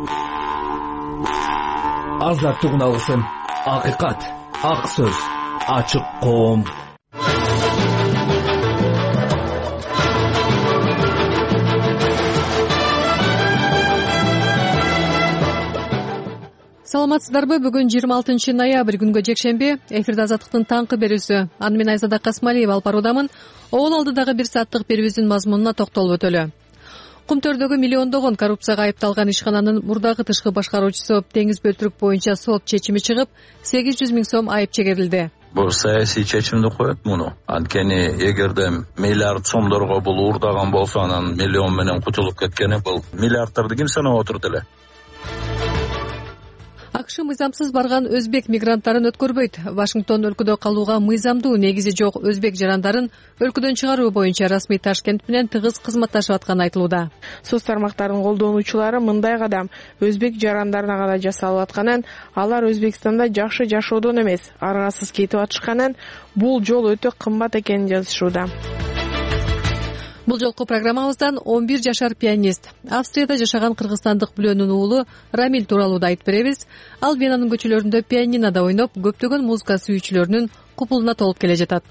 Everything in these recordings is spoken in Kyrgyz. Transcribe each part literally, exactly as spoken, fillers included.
Азаттык үналысын, акыйкат, ак сөз, ачык коом. Саламатсыздарбы? Бүгүн жыйырма алтынчы ноябрь күнгө жекшемби. Эфирде Азаттыктын таңкы берүүсү. Аны мен Айзада Касмалиева алып баруудамын. Оол алдыдагы бир сааттык берүүбүздүн мазмунуна токтолуп өтөлү. Кумтөрдөгү миллиондогон коррупцияга айыпталган ишкананын мурдагы тышкы башкаруучусу Теңиз Бөлтүрүк боюнча сот чечими чыгып, сегиз жүз миң сом айып чегерилди. Бул саясий чечимди коет муну. Анткени эгерде миллиард сомдорго бул уурдаган болсо, анан миллион менен кутулуп кеткени бул миллиардтарды ким санап отурду эле? АКШ мыйзамсыз барган өзбек мигранттарын өткөрбөйт. Вашингтон өлкөдө калууга мыйзамдуу негизи жок өзбек жарандарын өлкөдөн чыгаруу боюнча расмий Ташкент менен тыгыз кызматташып атканы айтылууда. Соц тармактарынын колдонуучулары мындай кадам өзбек жарандарына гана жасалып атканын, алар Өзбекстанда жакшы жашоодон эмес, аргасыз кетип атышканын, бул жол өтө кымбат экенин жазышууда. Бул жолку программабыздан он бир жашар пианист, Австрияда жашаган кыргызстандык Бүлөнүн уулу Рамил тууралуу да айтып беребиз. Ал Венанын көчөлөрүндө пианинода ойноп, көптөгөн музыка сүйүүчүлөрүнүн купулуна толуп келе жатат.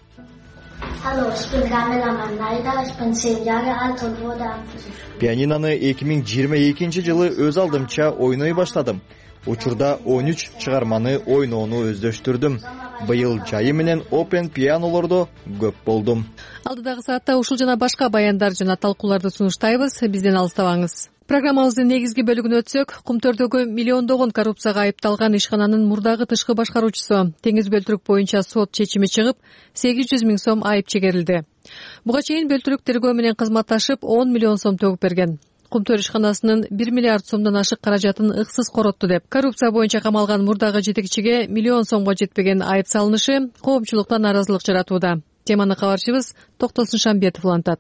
Пианиноны эки миң жыйырма экинчи жылы өз алдымча ойной баштадым. Учурда он үч чыгарманы ойноону өздөштүрдүм. Быйыл жайы менен опен пианолордо көп болдум. Алдыдагы саатта ушул жана башка баяндар жана талкууларды сунуштайбыз. Бизден алыстабаңыз. Программабыздын негизги бөлүгүнө өтсөк, Кумтөрдөгү миллиондогон коррупцияга айыпталган ишкананын мурдагы тышкы башкаруучусу Теңиз Бөлтүрүк боюнча сот чечими чыгып, сегиз жүз миң сом айып чегерилди. Буга чейин Бөлтүрүк тергөө менен кызматташып он миллион сом төгүп берген. Кумтөр ишканасынын бир миллиард сомдон ашык каражатын ыксыз коротту деп, коррупция боюнча камалган мурдагы жетекчиге миллион сомго жетпеген айып салынышы коомчулукта нааразылык жаратууда. Теманы кабарчыбыз Токтосун Шамбетов улантат.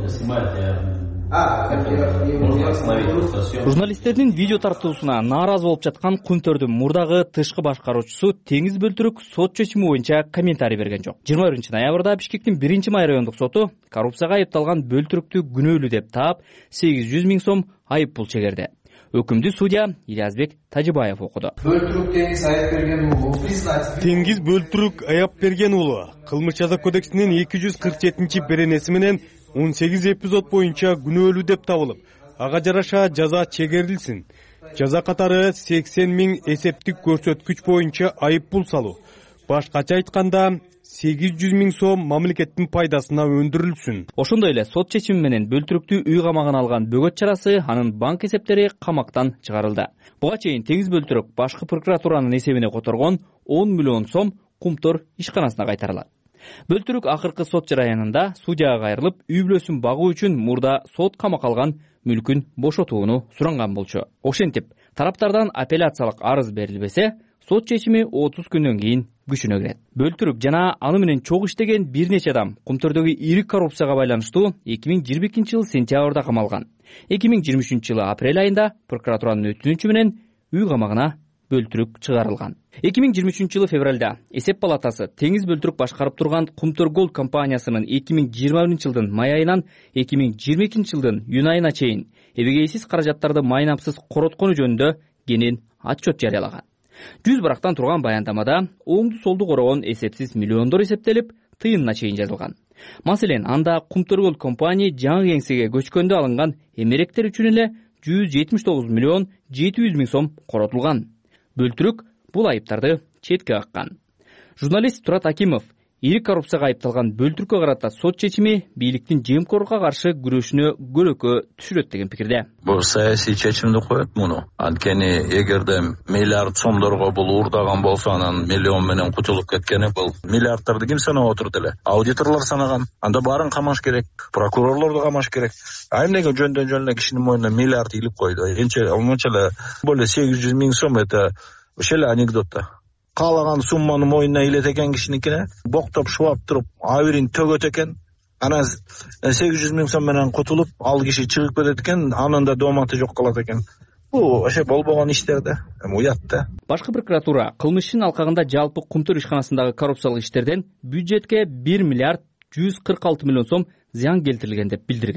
Журналисттердин видео тартуусуна нааразы болуп жаткан Кумтөрдүн мурдагы тышкы башкаруучусу Теңиз Бөлтүрүк сот чечими боюнча комментарий берген жок. жыйырма биринчи ноябрда Бишкектин биринчи май райондук соту коррупцияга айыпталган Бөлтүрүктү күнөөлүү деп таап, сегиз жүз миң сом айып пул чегерди. Өкүмдү судья Илязбек Тажибаев окуду. Теңиз Бөлтүрүк аяп берген уулу кылмыш жаза кодексинин эки жүз кырк жетинчи беренеси менен он сегиз эпизод боюнча күнөөлүү деп табылып, ага жараша жаза чегерилсин. Жаза катары сексен миң эсептик көрсөткүч боюнча айып пул салуу. Башкача айтканда сегиз жүз миң сом мамлекеттин пайдасына өндүрүлсүн. Ошондой эле сот чечими менен Бөлтүрүктү үй камагына алган бөгөт чарасы, анын банк эсептери камактан чыгарылды. Буга чейин Теңиз Бөлтүрүк башкы прокуратуранын эсебине которгон он миллион сом Кумтөр ишканасына кайтарылат. Бөлтүрүк акыркы сот жараянында судьяга кайрылып, үй бүлөсүн багуу үчүн мурда сот камакка алган мүлкүн бошотууну суранган болчу. Ошентип, тараптардан апелляциялык арыз берилбесе, сот чечими отуз күндөн кийин күчүнө кирет. Бөлтүрүк жана аны менен чогуу иштеген бир нече адам Кумтөрдөгү ири коррупцияга байланыштуу эки миң жыйырма экинчи жылы сентябрда камалган. эки миң жыйырма үчүнчү жылы апрель айында прокуратуранын өтүнүчү менен үй камагына Бөлтүрүк чыгарылган. эки миң жыйырма үчүнчү жылы февралда Эсеп палатасы Теңиз Бөлтүрүк башкарып турган Кумтөр Голд компаниясынын эки миң жыйырма биринчи жылдын май айынан эки миң жыйырма экинчи жылдын июнь айына чейин эбегейсиз каражаттарды майнамсыз короткону жөнүндө кенен отчет жарыялаган. Жүз барактан турган баяндамада оңду солду корогон эсепсиз миллиондор эсептелип, тыйынына чейин жазылган. Маселен, анда Кумтөр Голд компания жаңы кеңсеге көчкөндө алынган эмеректер үчүн эле жүз жетимиш тогуз миллион жети жүз миң сом коротулган. Бөлтүрүк бул айыптарды четке каккан. Журналист Турат Акимов ири коррупцияга айыпталган Бөлтүрүккө карата сот чечими бийликтин жемкорлукка каршы күрөшүнө көлөкө түшүрөт деген пикирде. Бул саясий чечимди коет муну. Анткени эгерде миллиард сомдорго бул уурдаган болсо, анан миллион менен кутулуп кеткени бул миллиардтарды ким санап отурду эле? Аудиторлор санаган. Анда баарын камаш керек, прокурорлорду камаш керек. А эмнеге жөндөн жөн эле кишинин мойнуна миллиард илип койду? Энче омонча эле более сегиз жүз миң сом это ошол эле анекдот да. Каалаган сумманы мойнуна илет экен кишиникине, боктоп шубап туруп, абирин төгөт экен. Анан сегиз жүз миң сом менен кутулуп, ал киши чыгып кетет экен, анын да дооматы жок калат экен. Бул ошо болбогон иштер да, эми уят да. Башкы прокуратура кылмыштын алкагында жалпы Кумтөр ишканасындагы коррупциялык иштерден бюджетке бир миллиард жүз кырк алты миллион сом зыян келтирилген деп билдирген.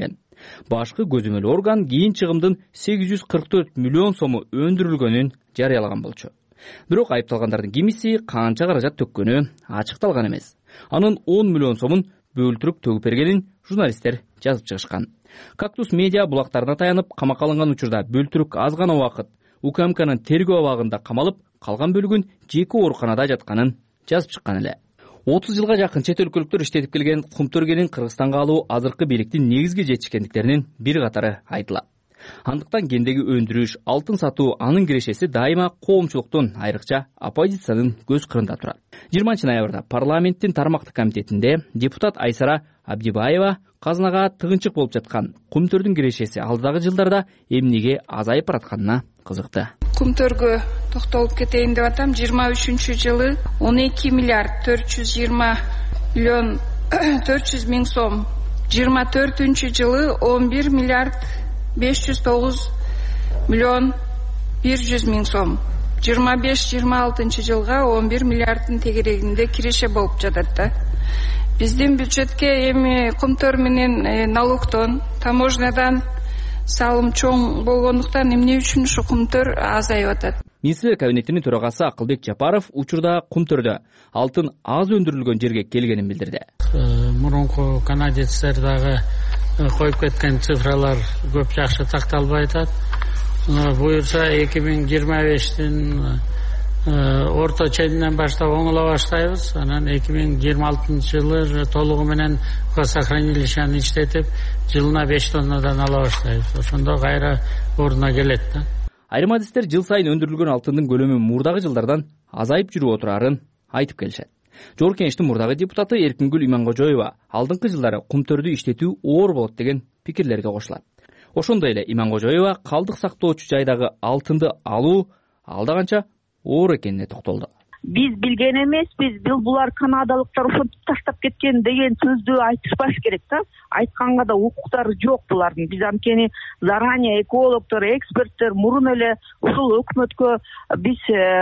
Башкы көзөмөл орган кийин чыгымдын сегиз жүз кырк төрт миллион сому өндүрүлгөнүн жарыялаган болчу. Бирок айыпталгандардын кимиси канча каражат төккөнү ачыкталган эмес. Анын он миллион сомун бөлтүрүк төгүп бергенин журналисттер жазып чыгышкан. Кактус медиа булактарына таянып камакка алынган учурда бөлтүрүк аз гана убакыт УКМКнын тергөө абагында камалып, калган бөлүгүн жеке ооруканада жатканын жазып чыккан эле. отуз жылга жакын чет өлкөлүктөр иштетип келген Кумтөргенин Кыргызстанга алуу азыркы бийликтин негизги жетишкендиктеринин бир катары айтылат. Андыктан кендеги өндүрүш, алтын сатуу анын кирешеси дайыма коомчулуктун, айрыкча оппозициянын көз кырында турат. жыйырманчы ноябрда парламенттин тармактык комитетинде депутат Айсара Абдибаева казынага тыгынчык болуп жаткан Кумтөрдүн кирешеси алдыдагы жылдарда эмнеге азайып баратканына кызыкты. Кумтөргө токтолуп кетейин деп атам. жыйырма үчүнчү жылы он эки миллиард төрт жүз жыйырма миллион төрт жүз миң сом, жыйырма төртүнчү жылы он бир миллиард беш жүз тогуз миллион бир жүз миң сом, жыйырма беш жыйырма алтынчы жылга он бир миллиарддын тегерегинде киреше болуп жатат да. Биздин бюджетке эми Кумтөр менен налогтон, таможнядан салым чоң болгондуктан эмне үчүн ушу Кумтөр азайып атат? Министрлер кабинетинин төрагасы Акылбек Жапаров учурда Кумтөрдө алтын аз өндүрүлгөн жерге келгенин билдирди. Мурунку канадецтер дагы коюп кеткен цифралар көп жакшы такталбай атат. Буюрса эки миң жыйырма бештин орто ченинен баштап оңоло баштайбыз. Анан эки миң жыйырма алтынчы жылы толугу менен хранилищени иштетип, жылына беш тоннадан ала баштайбыз. Ошондо кайра ордуна келет да. Айрым адистер жыл сайын өндүрүлгөн алтындын көлөмү мурдагы жылдардан азайып жүрүп отурарын айтып келишет. Жогорку Кеңештин мурдагы депутаты Эркингүл Имангожоева алдыңкы жылдары Кумтөрдү иштетүү оор болот деген пикирлерге кошулат. Ошондой эле Имангожоева калдык сактоочу жайдагы алтынды алуу алда канча оор экенине токтолду. Биз билген эмеспиз, бул булар канадалыктар ушинтип таштап кеткен деген сөздү айтышпаш керек да. Айтканга да укуктары жок булардын. Биз анткени заранее экологдор, эксперттер мурун эле ушул өкмөткө биз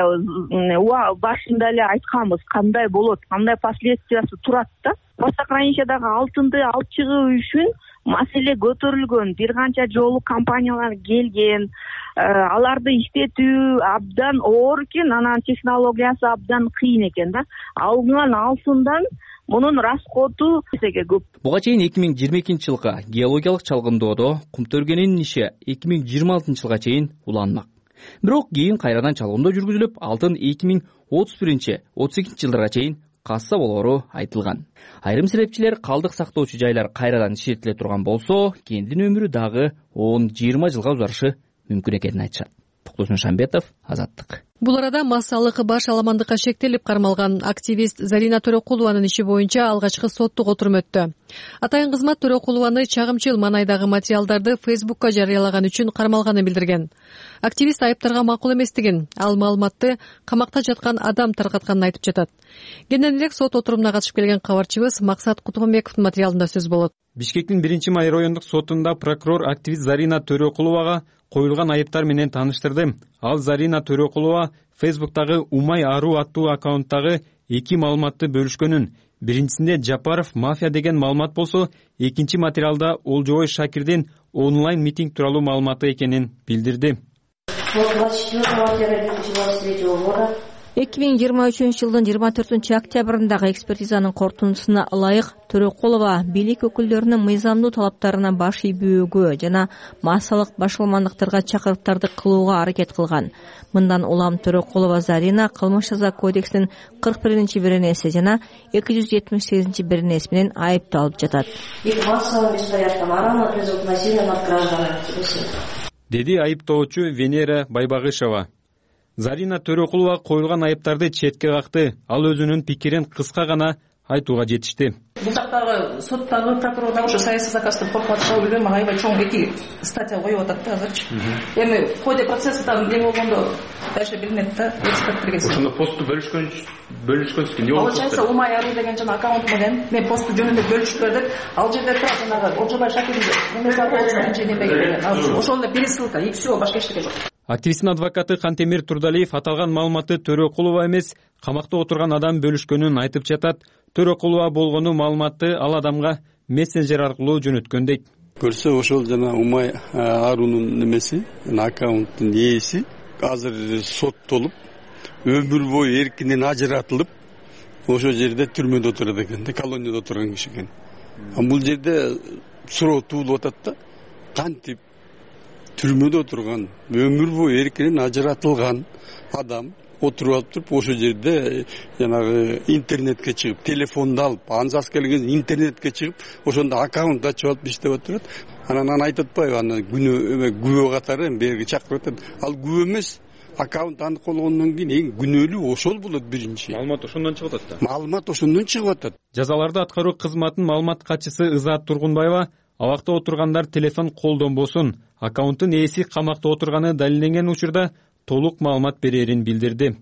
башында эле айтканбыз, кандай болот, кандай последствиясы турат да. Хранилищедагы алтынды алып чыгуу үчүн маселе көтөрүлгөн, бир канча жолу компаниялар келген, аларды иштетүү абдан оор экен, анан технологиясы абдан кыйын экен да. Алынган алтындан мунун расходу эсеге көп. Буга чейин эки миң жыйырма экинчи жылга геологиялык чалгындоодо Кумтөргенин иши эки миң жыйырма алтынчы жылга чейин уланмак. Бирок кийин кайрадан чалгындоо жүргүзүлүп, алтын эки миң отуз биринчи отуз экинчи жылдарга чейин касса болору айтылган. Айрым себепчилер калдык сактоочу жайлар кайрадан иштетиле турган болсо, кендин өмүрү дагы он жыйырма жылга узарышы мүмкүн экенин айтышат. Токтос Шамбетов, Азаттык. Бул арада массалык баш аламандыкка шектелип кармалган активист Зарина Төрөкулованын иши боюнча алгачкы соттук отурум өттү. Атайын кызмат Төрөкулованы чагымчыл маанайдагы материалдарды Фейсбукка жарыялаган үчүн кармалганын билдирген. Активист айыптарга макул эместигин, ал маалыматты камакта жаткан адам таркатканын айтып жатат. Кенен элек сот отурумуна катышып келген кабарчыбыз Максат Кутманбековдун материалында сөз болот. Бишкектин биринчи май райондук сотунда прокурор активист Зарина Төрөкуловага коюлган айыптар менен тааныштырды. Ал Зарина Төрөкулова Фейсбуктагы Умай Ару аттуу аккаунттагы эки маалыматты бөлүшкөнүн. Биринчисинде Жапаров мафия деген маалымат болсо, экинчи материалда Олжобой Шакирдин онлайн митинг тууралуу маалыматы экенин билдирди. эки миң жыйырма үчүнчү жылдын жыйырма төртүнчү октябрындагы экспертизанын корутундусуна ылайык Төрөкулова бийлик өкүлдөрүнүн мыйзамдуу талаптарына баш ийбөөгө жана массалык башаламандыктарга чакырыктарды кылууга аракет кылган. Мындан улам Төрөкулова Зарина кылмыш жаза кодексинин кырк биринчи беренеси жана эки жүз жетимиш сегизинчи беренеси менен айыпталып жатат. Деди айыптоочу Венера Байбагышева. Зарина Төрөкулова коюлган айыптарды четке какты. Ал өзүнүн пикирин кыска гана айтууга жетишти. Бул жактагы соттагы прокурор дагы ошо саясий заказды коркуп билбейм, мага аябай чоң эки статья коюп атат да азырчы. Эми в ходе процесста эмне болгондо дальше билинет да, эксперттерге. Ошондо посту бөлүшкөн бөлүшкөнсүз эмне болду? Получается, Умай Ару деген жана аккаунт менен мен посту жөнүндө бөлүшүп бердик. Ал жерде тура жанагы Олжобой Шакирдин ошол эле пересылка и все, башка эчтеке жок. Активисттин адвокаты Кантемир Турдалиев аталган маалыматты Төрөкулова эмес, камакта отурган адам бөлүшкөнүн айтып жатат. Төрөкулова болгону маалыматты ал адамга мессенджер аркылуу жөнөткөн дейт. көрсө ошол жана Умай Арунун немеси, аккаунттун ээси азыр соттолуп, өмүр бою эркинен ажыратылып, ошол жерде түрмөдө отурат экен, колонияда отурган киши экен. Бул жерде суроо туулуп атат да, кантип түрмөдө отурган, өмүр бою эркинен ажыратылган адам отуруп алып туруп, ошол жерде жанагы интернетке чыгып, телефонду алып, ансас келген интернетке чыгып, ошондо аккаунт ачып алып иштеп отурат. Анан аны айтып атпайбы, аны күнөө күбө катары берги чакырып атат. Ал күбө эмес, аккаунт аныкталгондон кийин эң күнөөлүү ошол болот биринчи. Маалымат ошондон чыгып атат да. Маалымат ошондон чыгып атат. Жазаларды аткаруу кызматынын маалымат катчысы Ызаат Тургунбаева абакта отургандар телефон колдонбосун, аккаунттун ээси камакта отурганы далилденген учурда толук маалымат берерин билдирди.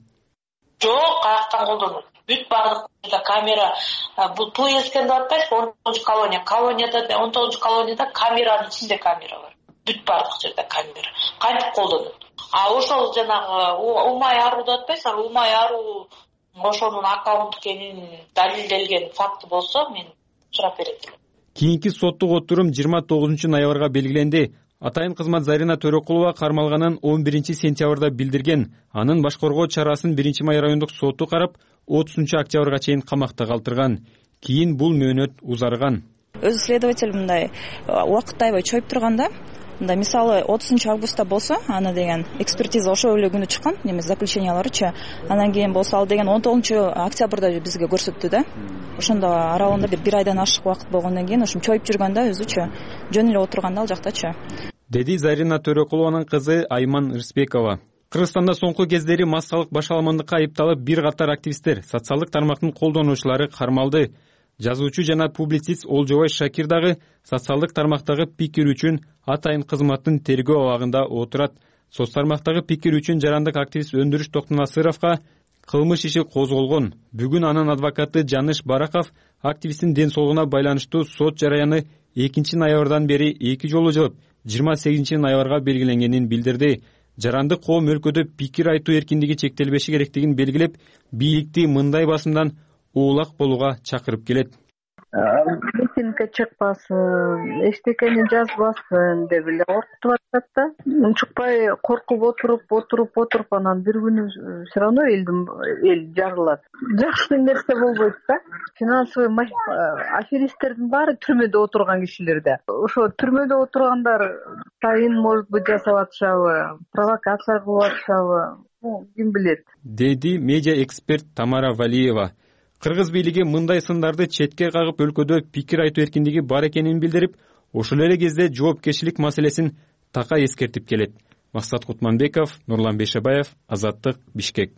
Жок, каяктан колдонот? Бүт бардык камера, бул туу эскен деп атпайсызбы, он тогузунчу колония. Колонияда, он тогузунчу колонияда камеранын ичинде камера бар. Бүт бардык жерде камера. Кантип колдонот? А ошол жанагы Умай Ару деп атпайсызбы, Умай Ару ошонун аккаунт экенин далилделген факты болсо, мен сурап берем. Кийинки соттук отурум жыйырма тогузунчу ноябрга белгиленди. Атайын кызмат Зарина Төрөкулова кармалганын он биринчи сентябрда билдирген. Анын баш коргоо чарасын биринчи май райондук соту карап, отузунчу октябрга чейин камакта калтырган. Кийин бул мөөнөт узарган. Өз следователь мындай убакытты аябай чоюп турганда, мындай мисалы отузунчу августта болсо, аны деген экспертиза ошол эле күнү чыккан, немес заключенияларычы. Анан кийин болсо ал деген он тогузунчу октябрда бизге көрсөттү да. Ошондо аралыгында бир бир айдан ашык убакыт болгондон кийин ошо чоюп жүргөндө өзүчө жөн эле отурганда ал жактачы. Деди Зарина Төрөкулованын кызы Айман Рысбекова. Кыргызстанда соңку кездери массалык башаламандыкка айыпталып бир катар активисттер, социалдык тармактын колдонуучулары кармалды. Жазуучу жана публицист Олжобай Шакир дагы социалдык тармактагы пикир үчүн атайын кызматтын тергөө абагында отурат. Соц тармактагы пикир үчүн жарандык активист Өндүрүш Токтонасыровго кылмыш иши козголгон. Бүгүн анын адвокаты Жаныш Бараков активисттин ден соолугуна байланыштуу сот жараяны экинчи ноябрдан бери эки жолу жылып, жыйырма сегизинчи ноябрга белгиленгенин билдирди. Жарандык коом өлкөдө пикир айтуу эркиндиги чектелбеши керектигин белгилеп, бийликти мындай басымдан уулак болууга чакырып келет. Митингге чыкпасын, эчтекени жазбасын деп эле коркутуп атат да. Чыкпай коркуп отуруп, отуруп, отуруп анан бир күнү все равно элдин эл жарылат. Жакшы нерсе болбойт да. Финансовый аферисттердин баары түрмөдө отурган кишилер да. Ошо түрмөдө отургандар сайын может быть жасап атышабы, провокация кылып атышабы, ким билет. Деди медиа эксперт Тамара Валиева. Кыргыз бийлиги мындай сындарды четке кагып өлкөдө пикир айтуу эркиндиги бар экенин билдирип, ошол эле кезде жоопкерчилик маселесин така эскертип келет. Максат Кутманбеков, Нурлан Бейшебаев, Азаттык, Бишкек.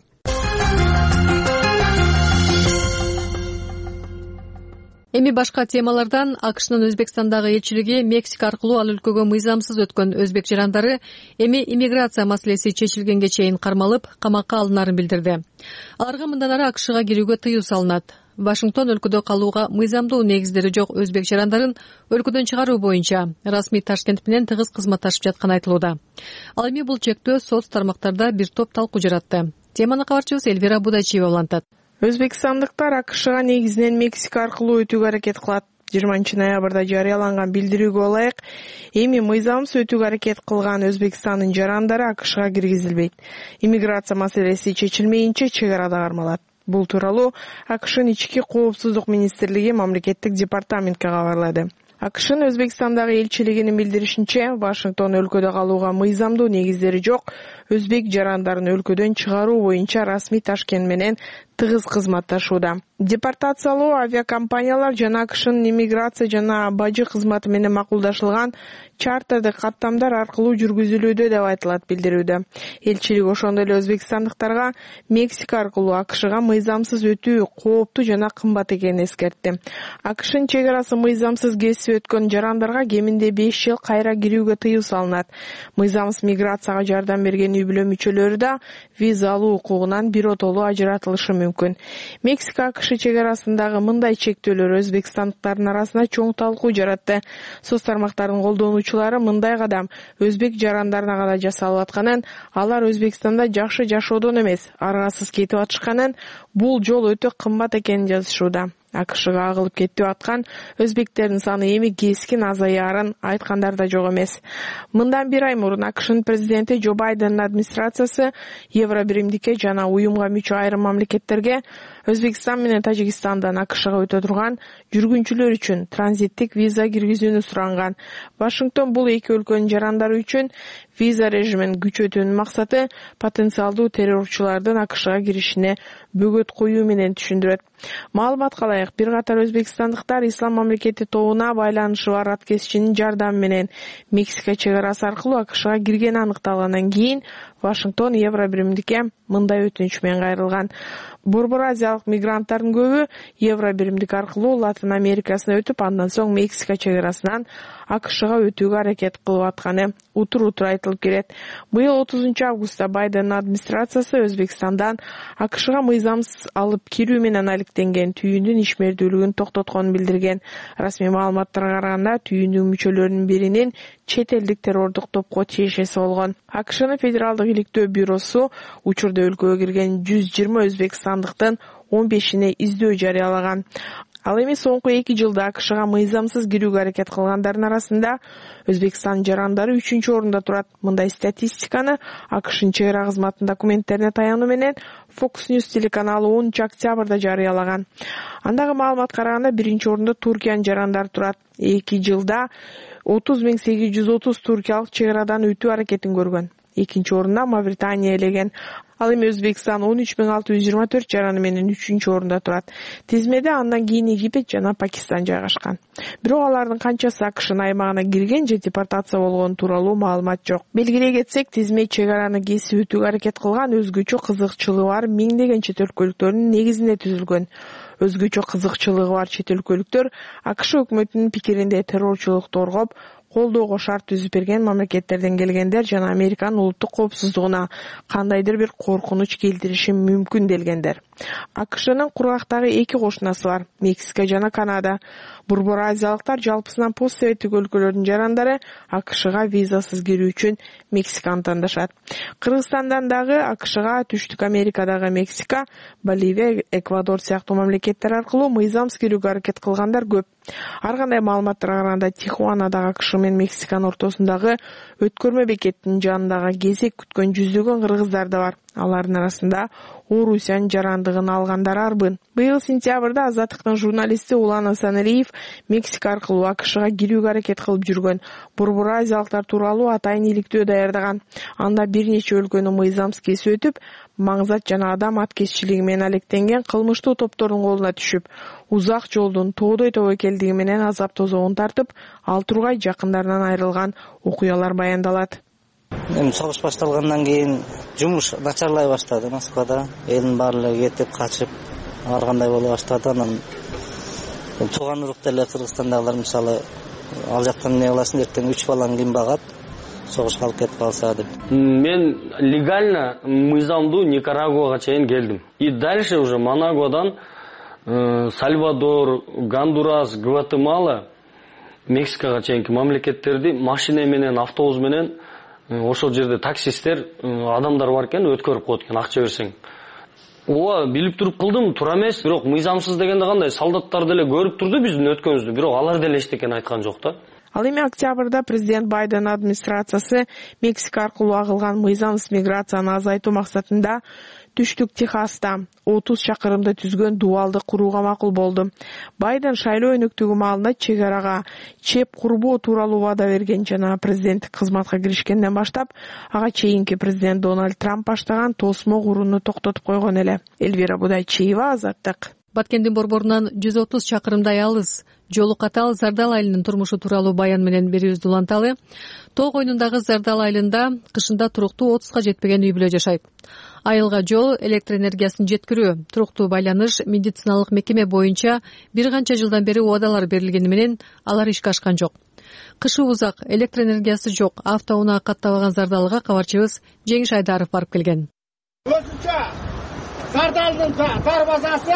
Эми башка темалардан АКШнын Өзбекстандагы элчилиги Мексика аркылуу ал өлкөгө мыйзамсыз өткөн өзбек жарандары эми иммиграция маселеси чечилгенге чейин кармалып, камакка алынарын билдирди. Аларга мындан ары АКШга кирүүгө тыюу салынат. Вашингтон өлкөдө калууга мыйзамдуу негиздери жок өзбек жарандарын өлкөдөн чыгаруу боюнча расмий Ташкент менен тыгыз кызматташып жатканы айтылууда. Ал эми бул чектөө соц тармактарда бир топ талкуу жаратты. Теманы кабарчыбыз Эльвира Будачиева улантат. Өзбекстандыктар АКШга негизинен Мексика аркылуу өтүүгө аракет кылат. жыйырманчы ноябрда жарыяланган билдирүүгө ылайык, эми мыйзамсыз өтүүгө аракет кылган Өзбекстандын жарандары АКШга киргизилбейт. Иммиграция маселеси чечилмейинче чек арада кармалат. Бул тууралуу АКШнын ички коопсуздук министрлиги мамлекеттик департаментке кабарлады. АКШнын Өзбекстандагы элчилигинин билдиришинче, Вашингтон өлкөдө калууга мыйзамдуу негиздери жок өзбек жарандарын өлкөдөн чыгаруу боюнча расмий Ташкент менен тыгыз кызматташууда. Депортациялоо авиакомпаниялар жана АКШнын иммиграция жана бажы кызматы менен макулдашылган чартердик каттамдар аркылуу жүргүзүлүүдө деп айтылат билдирүүдө. Элчилик ошондой эле өзбекстандыктарга Мексика аркылуу АКШга мыйзамсыз өтүү кооптуу жана кымбат экенин эскертти. АКШнын чек арасы мыйзамсыз кесип өткөн жарандарга кеминде беш жыл кайра кирүүгө тыюу салынат. Мыйзамсыз миграцияга жардам берген үй бүлө мүчөлөрү да виза алуу укугунан биротолуу ажыратылышы мүмкүн. Мексика АКШ чек арасындагы мындай чектөөлөр өзбекстандыктардын арасында чоң талкуу жаратты. Соц тармактарынын колдонуучулары мындай кадам өзбек жарандарына гана жасалып атканын, алар Өзбекстанда жакшы жашоодон эмес, аргасыз кетип атышканын, бул жол өтө кымбат экенин жазышууда. АКШга агылып кетип аткан өзбектердин саны эми кескин азаярын айткандар да жок эмес. Мындан бир ай мурун АКШнын президенти Джо Байдендин администрациясы Евро биримдикке жана уюмга мүчө айрым мамлекеттерге Өзбекстан менен Тажикстандан АКШга өтө турган жүргүнчүлөр үчүн транзиттик виза киргизүүнү суранган. Вашингтон бул эки өлкөнүн жарандары үчүн виза режимин күчөтүүнүн максаты потенциалдуу террорчулардын АКШга киришине бөгөт коюу менен түшүндүрөт. Маалыматка ылайык, бир катар өзбекстандыктар Ислам мамлекети тобуна байланышы бар аткезчинин жардамы менен Мексика чек арасы аркылуу АКШга киргени аныкталгандан кийин Вашингтон Евро биримдикке мындай өтүнүч менен кайрылган. Борбор азиялык мигранттардын көбү Евро биримдик аркылуу Латын Америкасына өтүп, андан соң Мексика чек арасынан АКШга өтүүгө аракет кылып атканы утур-утур айтылып келет. Быйыл отузунчу августта Байдендин администрациясы Өзбекстандан АКШга мыйзамсыз алып кирүү менен алектенген түйүндүн ишмердүүлүгүн токтотконун билдирген. Расмий маалыматтарга караганда түйүндүн мүчөлөрүнүн биринин чет элдик террордук топко тиешеси болгон. АКШнын федералдык иликтөө бюросу учурда өлкөгө кирген жүз жыйырма өзбекстандыктын он бешине издөө жарыялаган. Ал эми соңку эки жылда АКШга мыйзамсыз кирүүгө аракет кылгандардын арасында Өзбекстан жарандары үчүнчү орунда турат. Мындай статистиканы АКШнын чек ара кызматынын документтерине таянуу менен Fox News телеканалы онунчу октябрда жарыялаган. Андагы маалыматка караганда биринчи орунда Туркиянын жарандары турат. эки жылда отуз миң сегиз жүз отуз туркиялык чек арадан өтүү аракетин көргөн. Экинчи орунда Мавритания элеген. Ал эми Өзбекстан он үч миң алты жүз жыйырма төрт жараны менен үчүнчү орунда турат. Тизмеде андан кийин Египет жана Пакистан жайгашкан. Бирок алардын канчасы АКШнын аймагына кирген же депортация болгону тууралуу маалымат жок. Белгилей кетсек, тизме чек араны кесип өтүүгө аракет кылган өзгөчө кызыкчылыгы бар миңдеген чет өлкөлүктөрдүн негизинде түзүлгөн. Өзгөчө кызыкчылыгы бар чет өлкөлүктөр АКШ өкмөтүнүн пикиринде террорчулукту коргоп, колдоого шарт түзүп берген мамлекеттерден келгендер жана Американын улуттук коопсуздугуна кандайдыр бир коркунуч келтириши мүмкүн делгендер. АКШнын кургактагы эки кошунасы бар, Мексика жана Канада. Борбор азиялыктар жалпысынан постсоветтик өлкөлөрдүн жарандары АКШга визасыз кирүү үчүн Мексиканы тандашат. Кыргызстандан дагы АКШга Түштүк Америкадагы Мексика, Боливия, Эквадор сыяктуу мамлекеттер аркылуу мыйзамсыз кирүүгө аракет кылгандар көп. Ар кандай маалыматтарга караганда Тихуанадагы АКШ менен Мексиканын ортосундагы өткөрмө бекеттин жанындагы кезек күткөн жүздөгөн кыргыздар да бар. Алардын арасында Орусиянын жарандыгын алгандар арбын. Быйыл сентябрда Азаттыктын журналисти Улан Асаналиев Мексика аркылуу АКШга кирүүгө аракет кылып жүргөн борбор азиялыктар тууралуу атайын иликтөө даярдаган. Анда бир нече өлкөнү мыйзамсыз кесип өтүп, маңзат жана адам аткезчилиги менен алектенген кылмыштуу топтордун колуна түшүп, узак жолдун тоодой тобокелдиги менен азап тозогун тартып, ал тургай жакындарынан айрылган окуялар баяндалат. Эми согуш башталгандан кийин жумуш начарлай баштады Москвада. Элдин баардыгы кетип, качып, ар кандай боло баштады. Анан тууган уруктар эле Кыргызстандагылар мисалы ал жактан эмне кыласың эртең үч балаң ким багат, согушка алып кетип калса деп. Мен легально мыйзамдуу Никарагуага чейин келдим. И дальше уже Манагуадан Сальвадор, Гондурас, Гватемала, Мексикага чейинки мамлекеттерди машина менен, автобус менен ошол жерде таксисттер адамдар бар экен, өткөрүп коет экен, акча берсең. Ооба, билип туруп кылдым, туура эмес, бирок мыйзамсыз дегенде кандай, солдаттар деле көрүп турду биздин өткөнүбүздү, бирок алар деле эчтекени айткан жок да. Ал эми октябрда президент Байден администрациясы Мексика аркылуу агылган мыйзамсыз миграцияны азайтуу максатында Түштүк Техаста отуз чакырымды түзгөн дубалды курууга макул болду. Байден шайлоо өнөктүгү маалында чек арага чеп курбоо тууралуу вада берген жана президенттик кызматка киришкенден баштап, ага чейинки президент Дональд Трамп баштаган тосмо курууну токтотуп койгон эле. Элвира Будайчиева, Азаттык. Баткендин борборунан жүз отуз чакырымдай алыс жолу катал Зардал айылынын турмушу тууралуу баян менен берүүбүздү уланталы. Тоо койнундагы Зардал айылында кышында туруктуу отузга жетпеген үй бүлө жашайт. Айылга жол, электр энергиясын жеткирүү, туруктуу байланыш, медициналык мекеме боюнча бир канча жылдан бери убадалар берилгени менен алар ишке ашкан жок. Кышы узак, электр энергиясы жок, автоунаа каттабаган Зардалга кабарчыбыз Жеңиш Айдаров барып келген. Өзүнчө Зардалдын тар базасы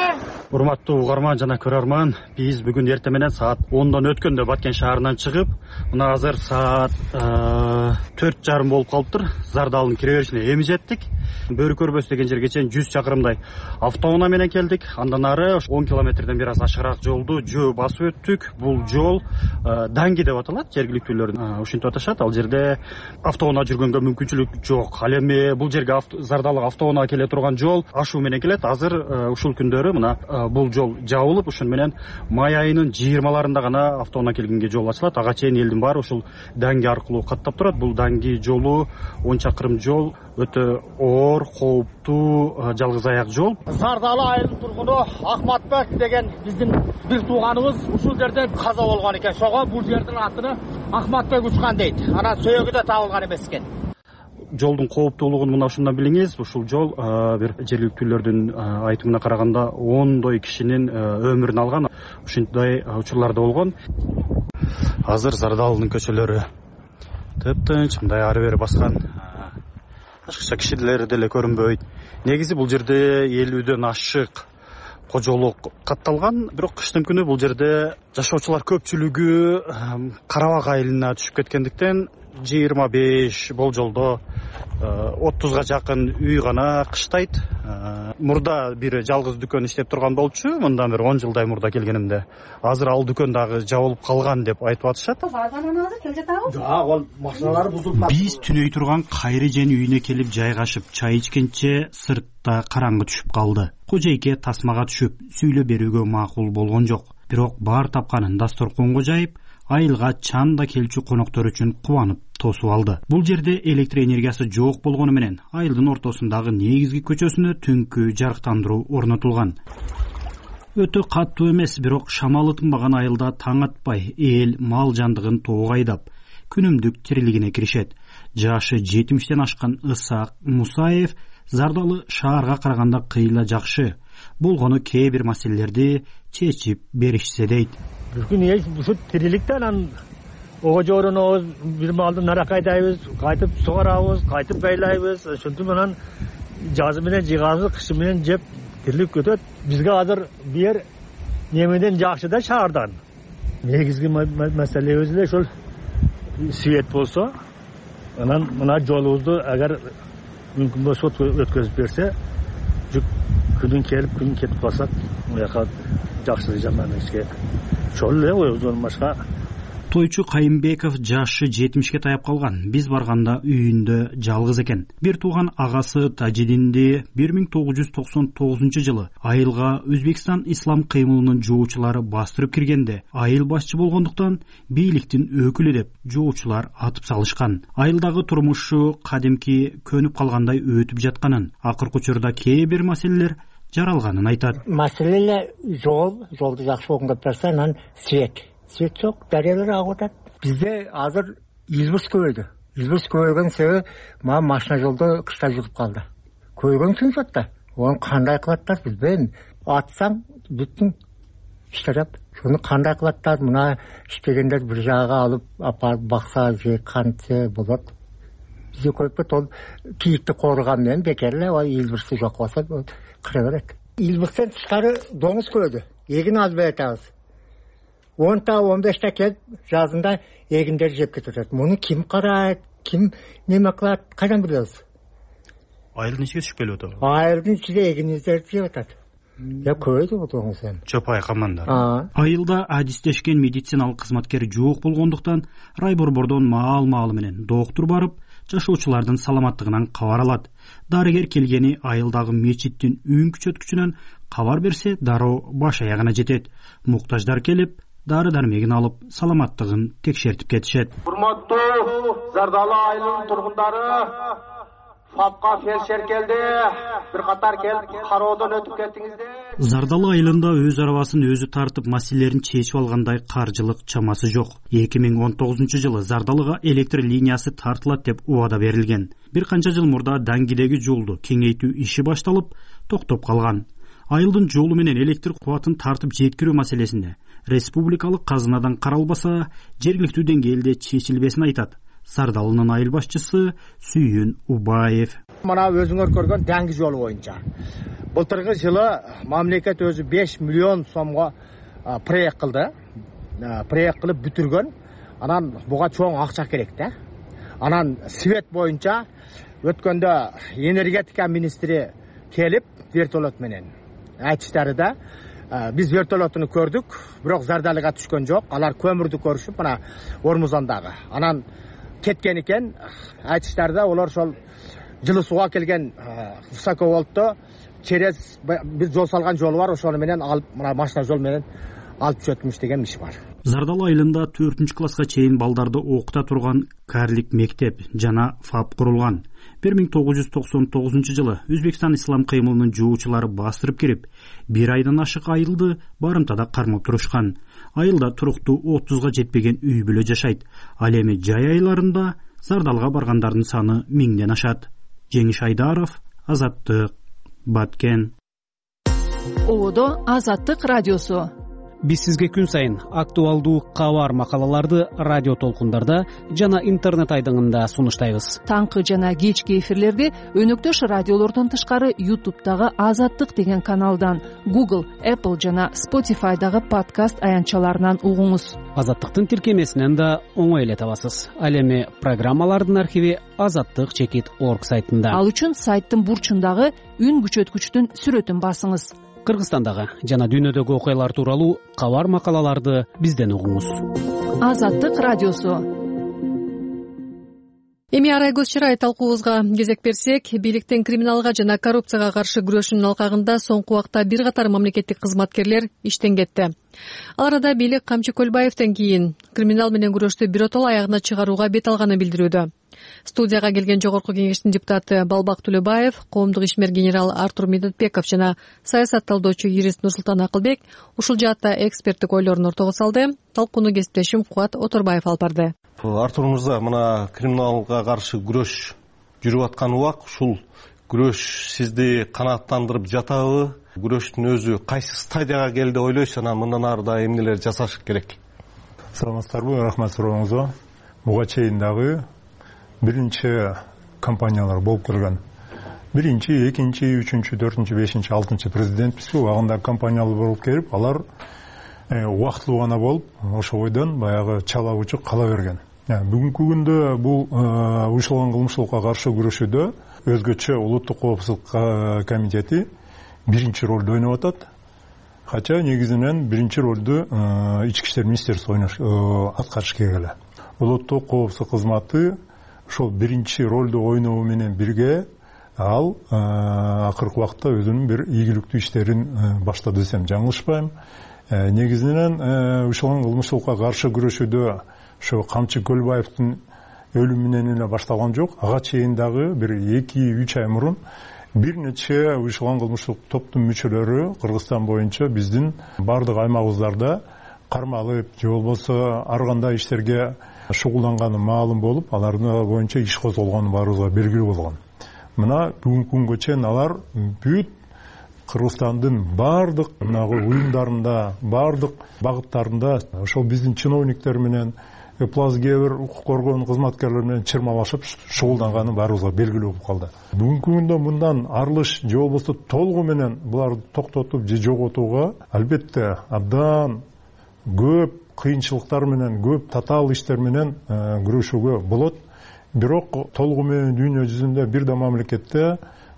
урматтуу угарман жана көрөрман, биз бүгүн эртең менен саат ондон өткөндө Баткен шаарынан чыгып, мына азыр саат төрт жарым болуп калыптыр. Зардалдын кире беришине эми жеттик. Бөрү көрбөс деген жерге чейин жүз чакырымдай автоунаа менен келдик. Андан ары он километрден бир аз ашыраак жолду жөө басып өттүк. Бул жол Данги деп аталат, жергиликтүүлөр ушинтип аташат. Ал жерде автоунаа жүргөнгө мүмкүнчүлүк жок. Ал эми бул жерге Зардалыга автоунаа келе турган жол ашуу менен келет. Азыр ушул күндөрү мына бул жол жабылып, ошон менен май айынын жыйырмаларында гана автоунаа келгенге жол ачылат. Ага чейин элдин баары ушул Данги аркылуу каттап турат. Бул Данги жолу он чакырым жол, өтө оор, кооптуу, жалгыз аяк жол. Зардалы айылынын тургуну Акматбек деген биздин бир тууганыбыз ушул жерде каза болгон экен. Шого бул жердин атыны Акматбек учкан дейт. Анан сөөгү да табылган эмес экен. Жолдун кооптуулугун мына ушундан билиңиз. Ушул жол бир жергиликтүүлөрдүн айтымына караганда ондой кишинин өмүрүн алган. Ушундай учурларда болгон. Азыр Зардалынын көчөлөрү тыптынч, мындай ары бери баскан. Башкача кишилер деле көрүнбөйт. Негизи бул жерде элүүдөн ашык кожолук катталган. Бирок кыштын күнү бул жерде жашоочулар көпчүлүгү Карабак айылына түшүп кеткендиктен жыйырма беш болжолдо отузга жакын үй гана кыштайт. Мурда бир жалгыз дүкөн иштеп турган болчу, мындан бир он жылдай мурда келгенимде. Азыр ал дүкөн дагы жабылып калган деп айтып атышат. Биз түнөй турган Кайрыжен үйүнө келип жайгашып чай ичкенче сыртта караңгы түшүп калды. Кожейке тасмага түшүп сүйлөп берүүгө макул болгон жок. Бирок бар тапканын дасторконго жайып, айылга чанда келчү коноктор үчүн кубанып тосуп алды. Бул жерде электр энергиясы жок болгону менен айылдын ортосундагы негизги көчөсүнө түнкү жарыктандыруу орнотулган. Өтө каттуу эмес, бирок шамалы тынбаган айылда таң атпай эл мал жандыгын тоого айдап, күнүмдүк тирилигине киришет. Жашы жетимиштен ашкан Ысаак Мусаев Зардалы шаарга караганда кыйла жакшы болгону кээ бир маселелерди чечип беришсе дейт. Бүгүн эч ушу тириликтен анан ого жоронобуз, бир малды наракайдайбыз, кайтып сугарабыз, кайтып байлайбыз. Ошентип анан жазы менен жыйганыбызды кышы менен жеп тирилип кетет. Бизге азыр бир немеден жакшы да шаардан. Негизги маселебиз эле ошол свет болсо, анан мына жолубузду агар мүмкүн болсо өткөзүп берсе, жүк күнүн келип күнүн кетип калсак, муяка жакшы жаман ишке чол эле ойбуздан башка. Тойчу Кайымбеков жашы жетимишке таяп калган. Биз барганда үйүндө жалгыз экен. Бир тууган агасы Тажидинди бир миң тогуз жүз токсон тогузунчу жылы айылга Өзбекстан ислам кыймылынын жоочулары бастырып киргенде, айыл башчы болгондуктан бийликтин өкүлү деп жоочулар атып салышкан. Айылдагы турмушу кадимки көнүп калгандай өтүп жатканын, акыркы учурда кээ бир маселелер жаралганын айтат. Маселе жол, жолду жакшы болгон берсе, анан свет. Свет жок, дарыялар агып атат. Бизде азыр илбирс көбөйдү. Илбирс көбөйгөн себеби мага машина жолдо кышта жүрүп калды. Көбөйгөн үчүн да. Оны кандай кылаттар билбейм. Атсаң бүттүн иштеп. Шуну кандай кылаттар? Мына иштегендер бир жага алып апарып бакса же кантсе болот. Бизде көпөт ол кийикти корган менен бекер эле илбирси жок болсо кыра берет. Илбирстен тышкары доңуз көбөйдү. Эгин азбай атабыз. онта он беште келип жазында эгиндер жеп кетет. Муну ким карайт, ким неме кылат, кайдан билебиз? Айылдын ичиге түшүп келип атат. Айылдын ичиге эгиндер жеп атат. Я көйдү бу доңуз эми. Чопай камандар. Айылда адистешкен медициналык кызматкер жок болгондуктан райборбордон маал-маалы менен доктур барып, жашоочулардын саламаттыгынан кабар алат. Дарыгер келгени айылдагы мечиттин үн күчөткүчүнөн кабар берсе, дароо баш аягына жетет. Муктаждар келип, дары дармегин алып, саламаттыгын текшертип кетишет. Урматтуу Зардалы айылынын тургундары, ФАПка фельдшер келди. Бир катар келип кароодон өтүп кеттиңиздер. Зардалы айылында өз арабасын өзү тартып маселелерин чечип алгандай каржылык чамасы жок. эки миң он тогузунчу жылы Зардалыга электр линиясы тартылат деп убада берилген. Бир канча жыл мурда Дангидеги жолду кеңейтүү иши башталып, токтоп калган. Айылдын жолу менен электр кубатын тартып жеткирүү маселесинде республикалык казынадан каралбаса, жергиликтүү деңгээлде чечилбесин айтат Зардалынын айыл башчысы Сүйүн Убаев. Мына өзүңөр көргөн деңиз жолу боюнча былтыркы жылы мамлекет өзү беш миллион сомго проект кылды. Проект кылып бүтүргөн. Анан буга чоң акча керек да. Анан свет боюнча өткөндө энергетика министри келип вертолет менен айтыштары да биз вертолетуну көрдүк, бирок зардалыга түшкөн жок. Алар көмүрдү көрүшүп мына Ормузандагы. Анан кеткен экен. Айтыштарда олар ошол жылы сууга келген высоковольтто через биз жол салган жол бар, ошону менен алып мына машина жол менен алып түшөтмүш деген иш бар. Зардал айылында төртүнчү класска чейин балдарды окута турган Карлик мектеп жана ФАП курулган. бир миң тогуз жүз токсон тогузунчу жылы Өзбекстан ислам кыймылынын жуучулары бастырып кирип, бир айдан ашык айылды барымтада кармап турушкан. Айылда туруктуу отузга жетпеген үй бүлө жашайт. Ал эми жай айларында Зардалга баргандардын саны миңден ашат. Жеңиш Айдаров, Азаттык, Баткен. Ободо Азаттык радиосу. Биз сизге күн сайын актуалдуу кабар макалаларды радио толкундарда жана интернет айдыңында сунуштайбыз. Таңкы жана кечки эфирлерди өнөктөш радиолордон тышкары YouTube'дагы Азаттык деген каналдан, Google, Apple жана Spotify'дагы подкаст аянтчаларынан угуңуз. Азаттыктын тиркемесинен да оңой эле табасыз. Ал эми программалардын архиви азаттык чекит точка орг сайтында. Ал үчүн сайттын бурчундагы үн күчөткүчтүн сүрөтүн басыңыз. Кыргызстандагы жана дүйнөдөгү окуялар тууралуу кабар макалаларды бизден угуңуз. Азаттык радиосу. Эми арай көз чырай талкуубузга кезек берсек, бийликтин криминалга жана коррупцияга каршы күрөшүүнүн алкагында соңку убакта бир катар мамлекеттик кызматкерлер иштен кетти. Ал арада бийлик Камчы Көлбаевден кийин криминал менен күрөштү биротоло аягына чыгарууга бет алганын билдирүүдө. Студияга келген жогорку кеңештин депутаты Балбак Төлөбаев, коомдук ишмер генерал Артур Медетбеков жана саясат талдоочу юрист Нурсултан Акылбек ушул жаатта эксперттик ойлорун ортого салды. Талкууну кесиптешим Кубат Оторбаев алып барды. Артур мырза, мына криминалга каршы күрөш жүрүп аткан убак, ушул күрөш сизди канааттандырып жатабы? Күрөштүн өзү кайсы стадияга келди деп ойлойсуз, анан мындан ары да эмнелер жасаш керек? Саламатсыздарбы, рахмат сурооңузга. Буга чейин дагы биринчи компаниялар болуп келген. Биринчи, экинчи, үчүнчү, төртүнчү, бешинчи, алтынчы президентпиз. Убагында компаниялар болуп келип, алар убактылуу гана болуп, ошо бойдон баягы чала учук кала берген. Бүгүнкү күндө бул уюштурулган кылмыштыкка каршы күрөшүүдө өзгөчө улуттук коопсуздук комитети биринчи ролду ойноп атат. Хотя негизинен биринчи ролду ички иштер министерствосу аткарыш керек эле. Улуттук коопсуздук кызматы ошол биринчи ролду ойноо менен бирге ал акыркы убакта өзүнүн бир ийгиликтүү иштерин баштады десем жаңылышпайм. Негизинен уюштурулган кылмыштыкка каршы күрөшүүдө ошо Камчы Көлбаевдин өлүмү менен эле башталган жок. Ага чейин дагы бир эки үч ай мурун бир нече уюштурулган кылмыштык топтун мүчөлөрү Кыргызстан боюнча биздин бардык аймагыбыздарда кармалып, же болбосо ар кандай иштерге шугулданганы маалым болуп, алардын боюнча иш козголгону баарыбызга белгилүү болгон. Мына бүгүнкү күнгө чейин алар бүт Кыргызстандын бардык мынагы уюмдарында, бардык багыттарында ошол биздин чиновниктер менен плазгебир укук коргоо кызматкерлери менен чырмалашып шугулданганы баарыбызга белгилүү болуп калды. Бүгүнкү күндө мындан арылыш же болбосо толугу менен буларды токтотуп же жоготууга албетте абдан көп кыйынчылыктар менен, көп татаал иштер менен күрөшүүгө болот. Бирок толугу менен дүйнө жүзүндө бир да мамлекетте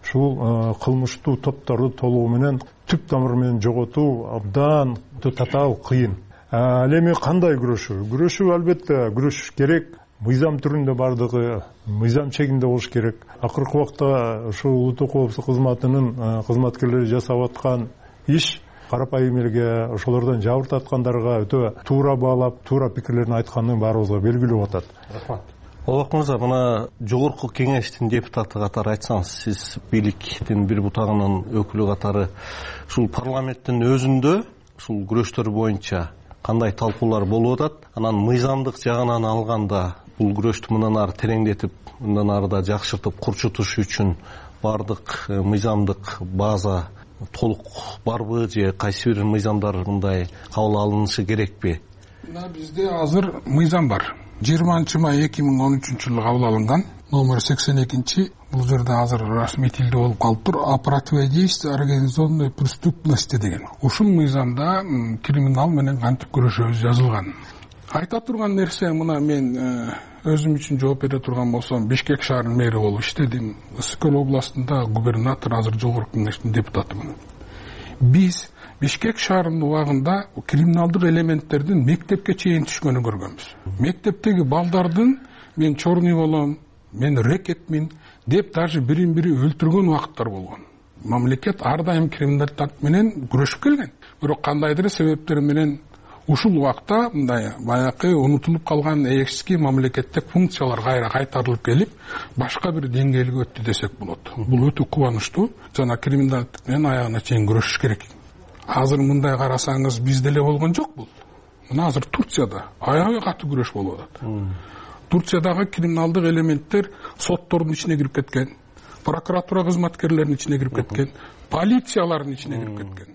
ушул кылмыштуу топторду толугу менен түп тамыры менен жоготуу абдан татаал кыйын. Ал эми кандай күрөшүү? Күрөшүү албетте күрөшүш керек. Мыйзам түрүндө бардыгы мыйзам чегинде болуш керек. Акыркы убакта ушул улуттук коопсуздук кызматынын кызматкерлери жасап аткан иш карапайым элге, ошолордон жабыр тарткандарга өтө туура баалап, туура пикирлерин айтканын баарыбызга белгилүү болуп атат. Рахмат. Балбак мырза, мына жогорку кеңештин депутаты катары айтсаңыз, сиз бийликтин бир бутагынын өкүлү катары ушул парламенттин өзүндө ушул күрөштөр боюнча кандай талкуулар болуп атат? Анан мыйзамдык жагынан алганда бул күрөштү мындан ары тереңдетип, мындан ары да жакшыртып курчутуш үчүн бардык мыйзамдык база толук барбы же кайсы бир мыйзамдар мындай кабыл алынышы керекпи? Бизде азыр мыйзам бар. жыйырманчы май эки миң он үчүнчү жылы кабыл алынган, номер сексен экинчи. Бул жерде азыр расмий тилде болуп калыптыр. О противодействии организованной преступности деген. Ушул мыйзамда криминал менен кантип күрөшөбүз жазылган. Айта турган нерсе, мына мен өзүм үчүн жооп бере турган болсом, Бишкек шаарынын мэри болуп иштедим. Ысык көл областында губернатор, азыр жогорку кеңештин депутатымын. Биз Бишкек шаарынын убагында криминалдык элементтердин мектепке чейин түшкөнүн көргөнбүз. Мектептеги балдардын мен чорный болом, мен рекетмин деп даже бирин бири өлтүргөн убакыттар болгон. Мамлекет ар дайым криминалдык менен күрөшүп келген. Бирок кандайдыр себептер менен ушул убакта мындай баягы унутулуп калган эски мамлекеттик функциялар кайра кайтарылып келип, башка бир деңгээлге өттү десек болот. Бул өтө кубанычтуу. Жана криминалдык менен аягына чейин күрөшүш керек. Азыр мындай карасаңыз бизде эле болгон жок бул. Мына азыр Турцияда аябай катуу күрөш болуп атат. Турциядагы криминалдык элементтер соттордун ичине кирип кеткен, прокуратура кызматкерлеринин ичине кирип кеткен, полициялардын ичине кирип кеткен,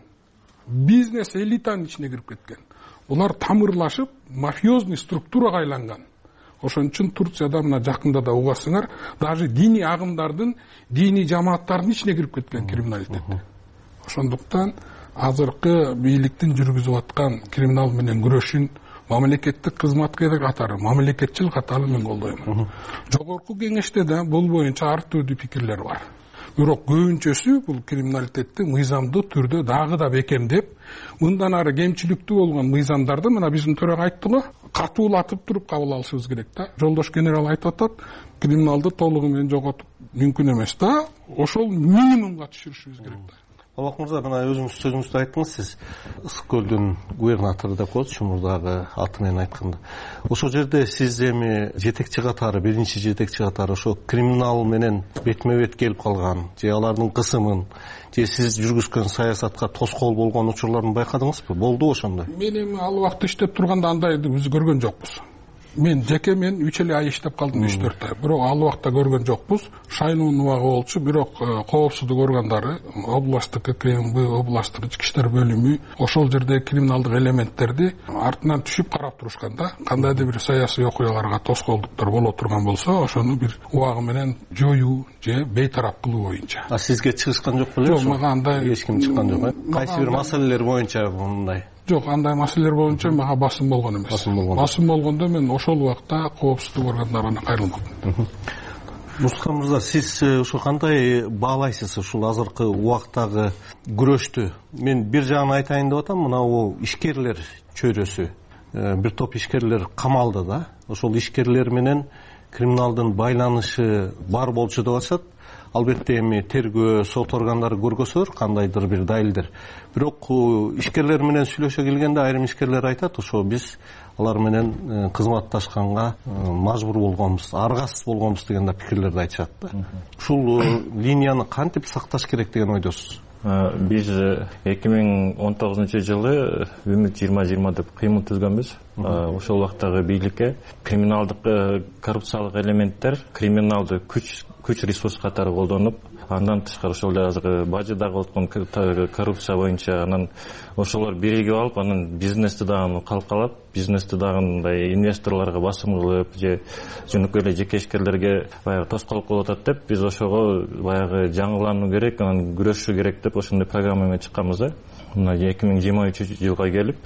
бизнес элитанын ичине кирип кеткен. Булар тамырлашып, мафиозный структурага айланган. Ошон үчүн Турцияда мына жакында да угасыңар, даже диний агымдардын, диний жамааттардын ичине кирип кеткен криминалитет. Ошондуктан азыркы бийликтин жүргүзүп аткан криминал менен күрөшүн мамлекеттик кызматкер катары, мамлекетчил катары мен колдойм. Жогорку кеңеште да бул боюнча ар түрдүү пикирлер бар. Бирок көбүнчөсү бул криминалитетти мыйзамдуу түрдө дагы да бекемдеп, мындан ары кемчиликтүү болгон мыйзамдарды мына биздин төрага айтты го, катуулатып туруп кабыл алышыбыз керек да. Жолдош генерал айтып атат, криминалды толугу менен жоготуп мүмкүн эмес да, ошол минимумга түшүрүшүбүз керек да. Алак мырза, мына өзүңүз сөзүңүздө айттыңыз, сиз Ысык көлдүн губернатору деп коет, Чумурдагы аты менен айтканда. Ошол жерде сиз эми жетекчи катары, биринчи жетекчи катары ошо криминал менен бетме бет келип калган, же алардын кысымын, же сиз жүргүзгөн саясатка тоскоол болгон учурларын байкадыңызбы? Болду ошондой? Мен эми ал убакта иштеп турганда андайды биз көргөн жокпуз. Мен жеке мен үч эле ай иштеп калдым, үч төрт ай. Бирок ал убакта көргөн жокпуз. Шайлоонун убагы болчу, бирок коопсуздук органдары, областтык КМБ, областтык ички иштер бөлүмү ошол жерде криминалдык элементтерди артынан түшүп карап турушканда, кандайдыр бир саясий окуяларга тоскоолдуктар боло турган болсо, ошону бир убагы менен жоюу же бейтарап кылуу боюнча. А сизге чыгышкан жок беле? Жок, мага андай эч ким чыккан жок, э? Кайсы бир маселелер боюнча мындай? Жок, андай маселелер боюнча мага басым болгон эмес. Басым болгон. Басым болгондо мен ошол убакта коопсуздук органдарына кайрылмадым. Мустафа мырза, сиз ошо кандай баалайсыз ушул азыркы убактагы күрөштү? Мен бир жагын айтайын деп атам, мына бул ишкерлер чөйрөсү, бир топ ишкерлер камалды да. Ошол ишкерлер менен криминалдын байланышы бар болчу деп атышат. Албетте эми тергөө, сот органдары көргөзөр кандайдыр бир далилдер. Бирок ишкерлер менен сүйлөшө келгенде айрым ишкерлер айтат, ошо биз алар менен кызматташканга мажбур болгонбуз, аргасыз болгонбуз деген да пикирлерди айтышат да. Ушул линияны кантип сакташ керек деген ойдосуз? Биз эки миң он тогузунчу жылы Үмүт жыйырма жыйырма деп кыймыл түзгөнбүз. Ошол убактагы бийликке криминалдык коррупциялык элементтер криминалды күч күч ресурс катары колдонуп, андан тышкары ошол азыр бажыдагы өткөн коррупция боюнча анан ошолор биригип алып, анан бизнести дагы калкалап, бизнести дагы мындай инвесторлорго басым кылып, же жөнөкөй эле жеке ишкерлерге баягы тоскоолдук болуп атат деп, биз ошого баягы жаңылануу керек, анан күрөшүү керек деп ошондой программа менен чыкканбыз да. Мына эки миң жыйырма үчүнчү жылга келип,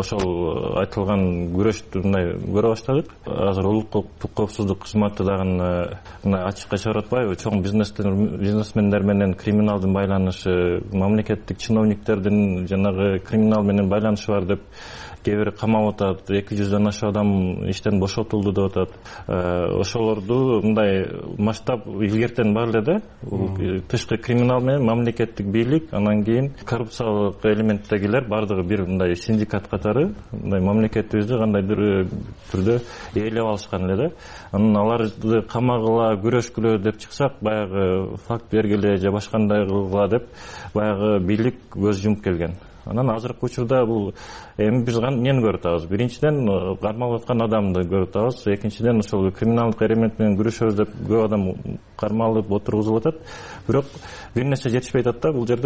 ошол айтылган күрөштү мындай көрө баштадык. Азыр улуттук коопсуздук кызматы дагы мына ачыкка чыгарып атпайбы, чоң бизнесмендер менен криминалдын байланышы, мамлекеттик чиновниктердин жанагы криминал менен байланышы бар деп кээ бири камап атат, эки жүздөн ашык адам иштен бошотулду деп атат. Ошолорду мындай масштаб илгертен бар эле да. Тышкы криминал менен мамлекеттик бийлик, анан кийин коррупциялык элементтегилер бардыгы бир мындай синдикат катары, мындай мамлекетибизди кандайдыр түрдө ээлеп алышкан эле да. Анан аларды камагыла, күрөшкүлө деп чыксак, баягы факт бергиле же башкандай кылгыла деп баягы бийлик көз жумуп келген. Анан азыркы учурда бул эми биз эмнени көрүп атабыз? Биринчиден кармалып аткан адамды көрүп атабыз, экинчиден ошол криминалдык элемент менен күрөшөбүз деп көп адам кармалып отургузулуп атат. Бирок бир нерсе жетишпей атат да, бул жерде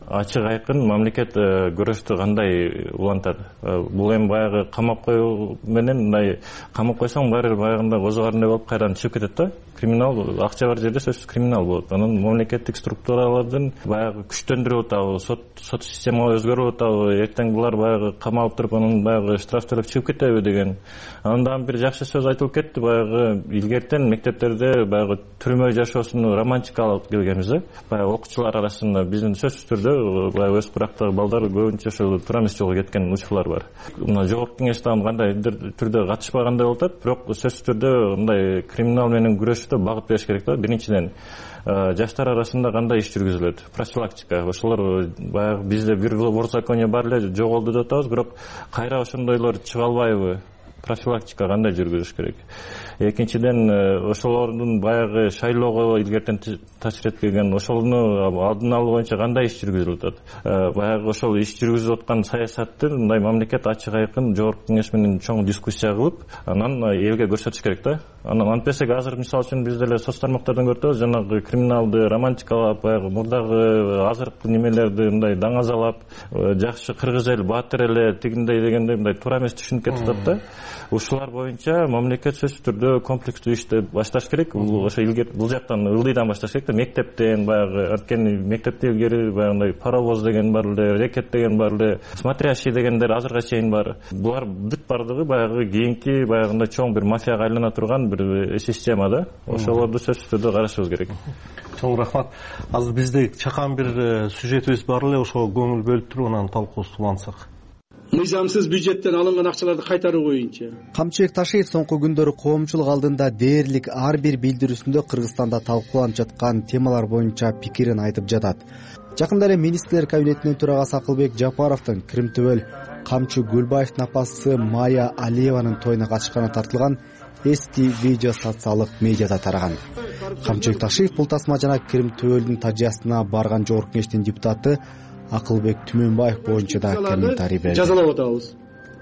ачык айкын мамлекет күрөштү кандай улантат. Бул эми баягы камап коюу менен мындай камап койсоң баары баягындай козугарындай болуп кайрадан чыгып кетет да. Криминал акча бар жерде сөзсүз криминал болот. Анан мамлекеттик структуралардын баягы күчтөндүрүп атабы, сот сот системага өзгөрүп атабы, эртең булар баягы камалып туруп анан баягы штраф төлөп чыгып кетеби деген. Анан дагы бир жакшы сөз айтылып кетти. Баягы илгертен мектептерде баягы түрмө жашоосун романтикалап келгенбиз да. Баягы окуучулар арасында биздин сөзсүз түрдө баягы өз бурактагы балдар көбүнчө ошо туура эмес жолго кеткен учурлар бар. Мына жогорку кеңеш дагы кандайдыр түрдө катышпагандай болуп атат, бирок сөзсүз түрдө мындай криминал менен күрөшүүдө багыт бериш керек да. Биринчиден жаштар арасында кандай иш жүргүзүлөт? Профилактика. Ошолор баягы бизде бир борзаконие бар эле жоголду деп атабыз, бирок кайра ошондойлор чыга албайбы? Профилактика кандай жүргүзүш керек? Экинчиден ошолордун баягы шайлоого илгертен тачрет келген ошону алдын алуу боюнча кандай иш жүргүзүлүп атат? Баягы ошол иш жүргүзүп аткан саясатты мындай мамлекет ачык айкын жогорку кеңеш менен чоң дискуссия кылып, анан элге көрсөтүш керек да. Анан антпесек азыр мисалы үчүн биз деле соц тармактардан көрүп атабыз, жанагы криминалды романтикалап, баягы мурдагы азыркы немелерди мындай даңазалап, жакшы кыргыз эл, баатыр эле тигиндей дегенде мындай туура эмес түшүнүп кетип атат да. Ушулар боюнча мамлекет сөзсүз түрдө комплекстүү ишти башташ керек. Бул ошо илгер бул жактан ылдыйдан башташ керек да. Мектептен баягы анткени мектепте илгери баягындай паровоз деген бар эле, рекет деген бар эле, смотрящий дегендер азыркыга чейин бар. Булар бүт бардыгы баягы кийинки баягындай чоң бир мафияга айлана турган бир система да. Ошолорду сөзсүз түрдө карашыбыз керек. Чоң рахмат. Азыр бизде чакан бир сюжетибиз бар эле, ошого көңүл бөлүп туруп анан талкуубузду улантсак. Мыйзамсыз бюджеттен алынган акчаларды кайтаруу боюнча. Камчыбек Ташиев соңку күндөрү коомчулук алдында дээрлик ар бир билдирүүсүндө Кыргызстанда талкууланып жаткан темалар боюнча пикирин айтып жатат. Жакында эле министрлер кабинетинин төрагасы Акылбек Жапаровдун Кримтөбөл Камчы Гүлбаевдин апасы Майя Алиеванын тоюна катышканы тартылган эски видео социалдык медиада тараган. Камчыбек Ташиев бул тасма жана Кримтөбөлдүн тажыясына барган жогорку кеңештин депутаты Акылбек Түмөнбаев боюнча да комментарий берди. Жазалап атабыз.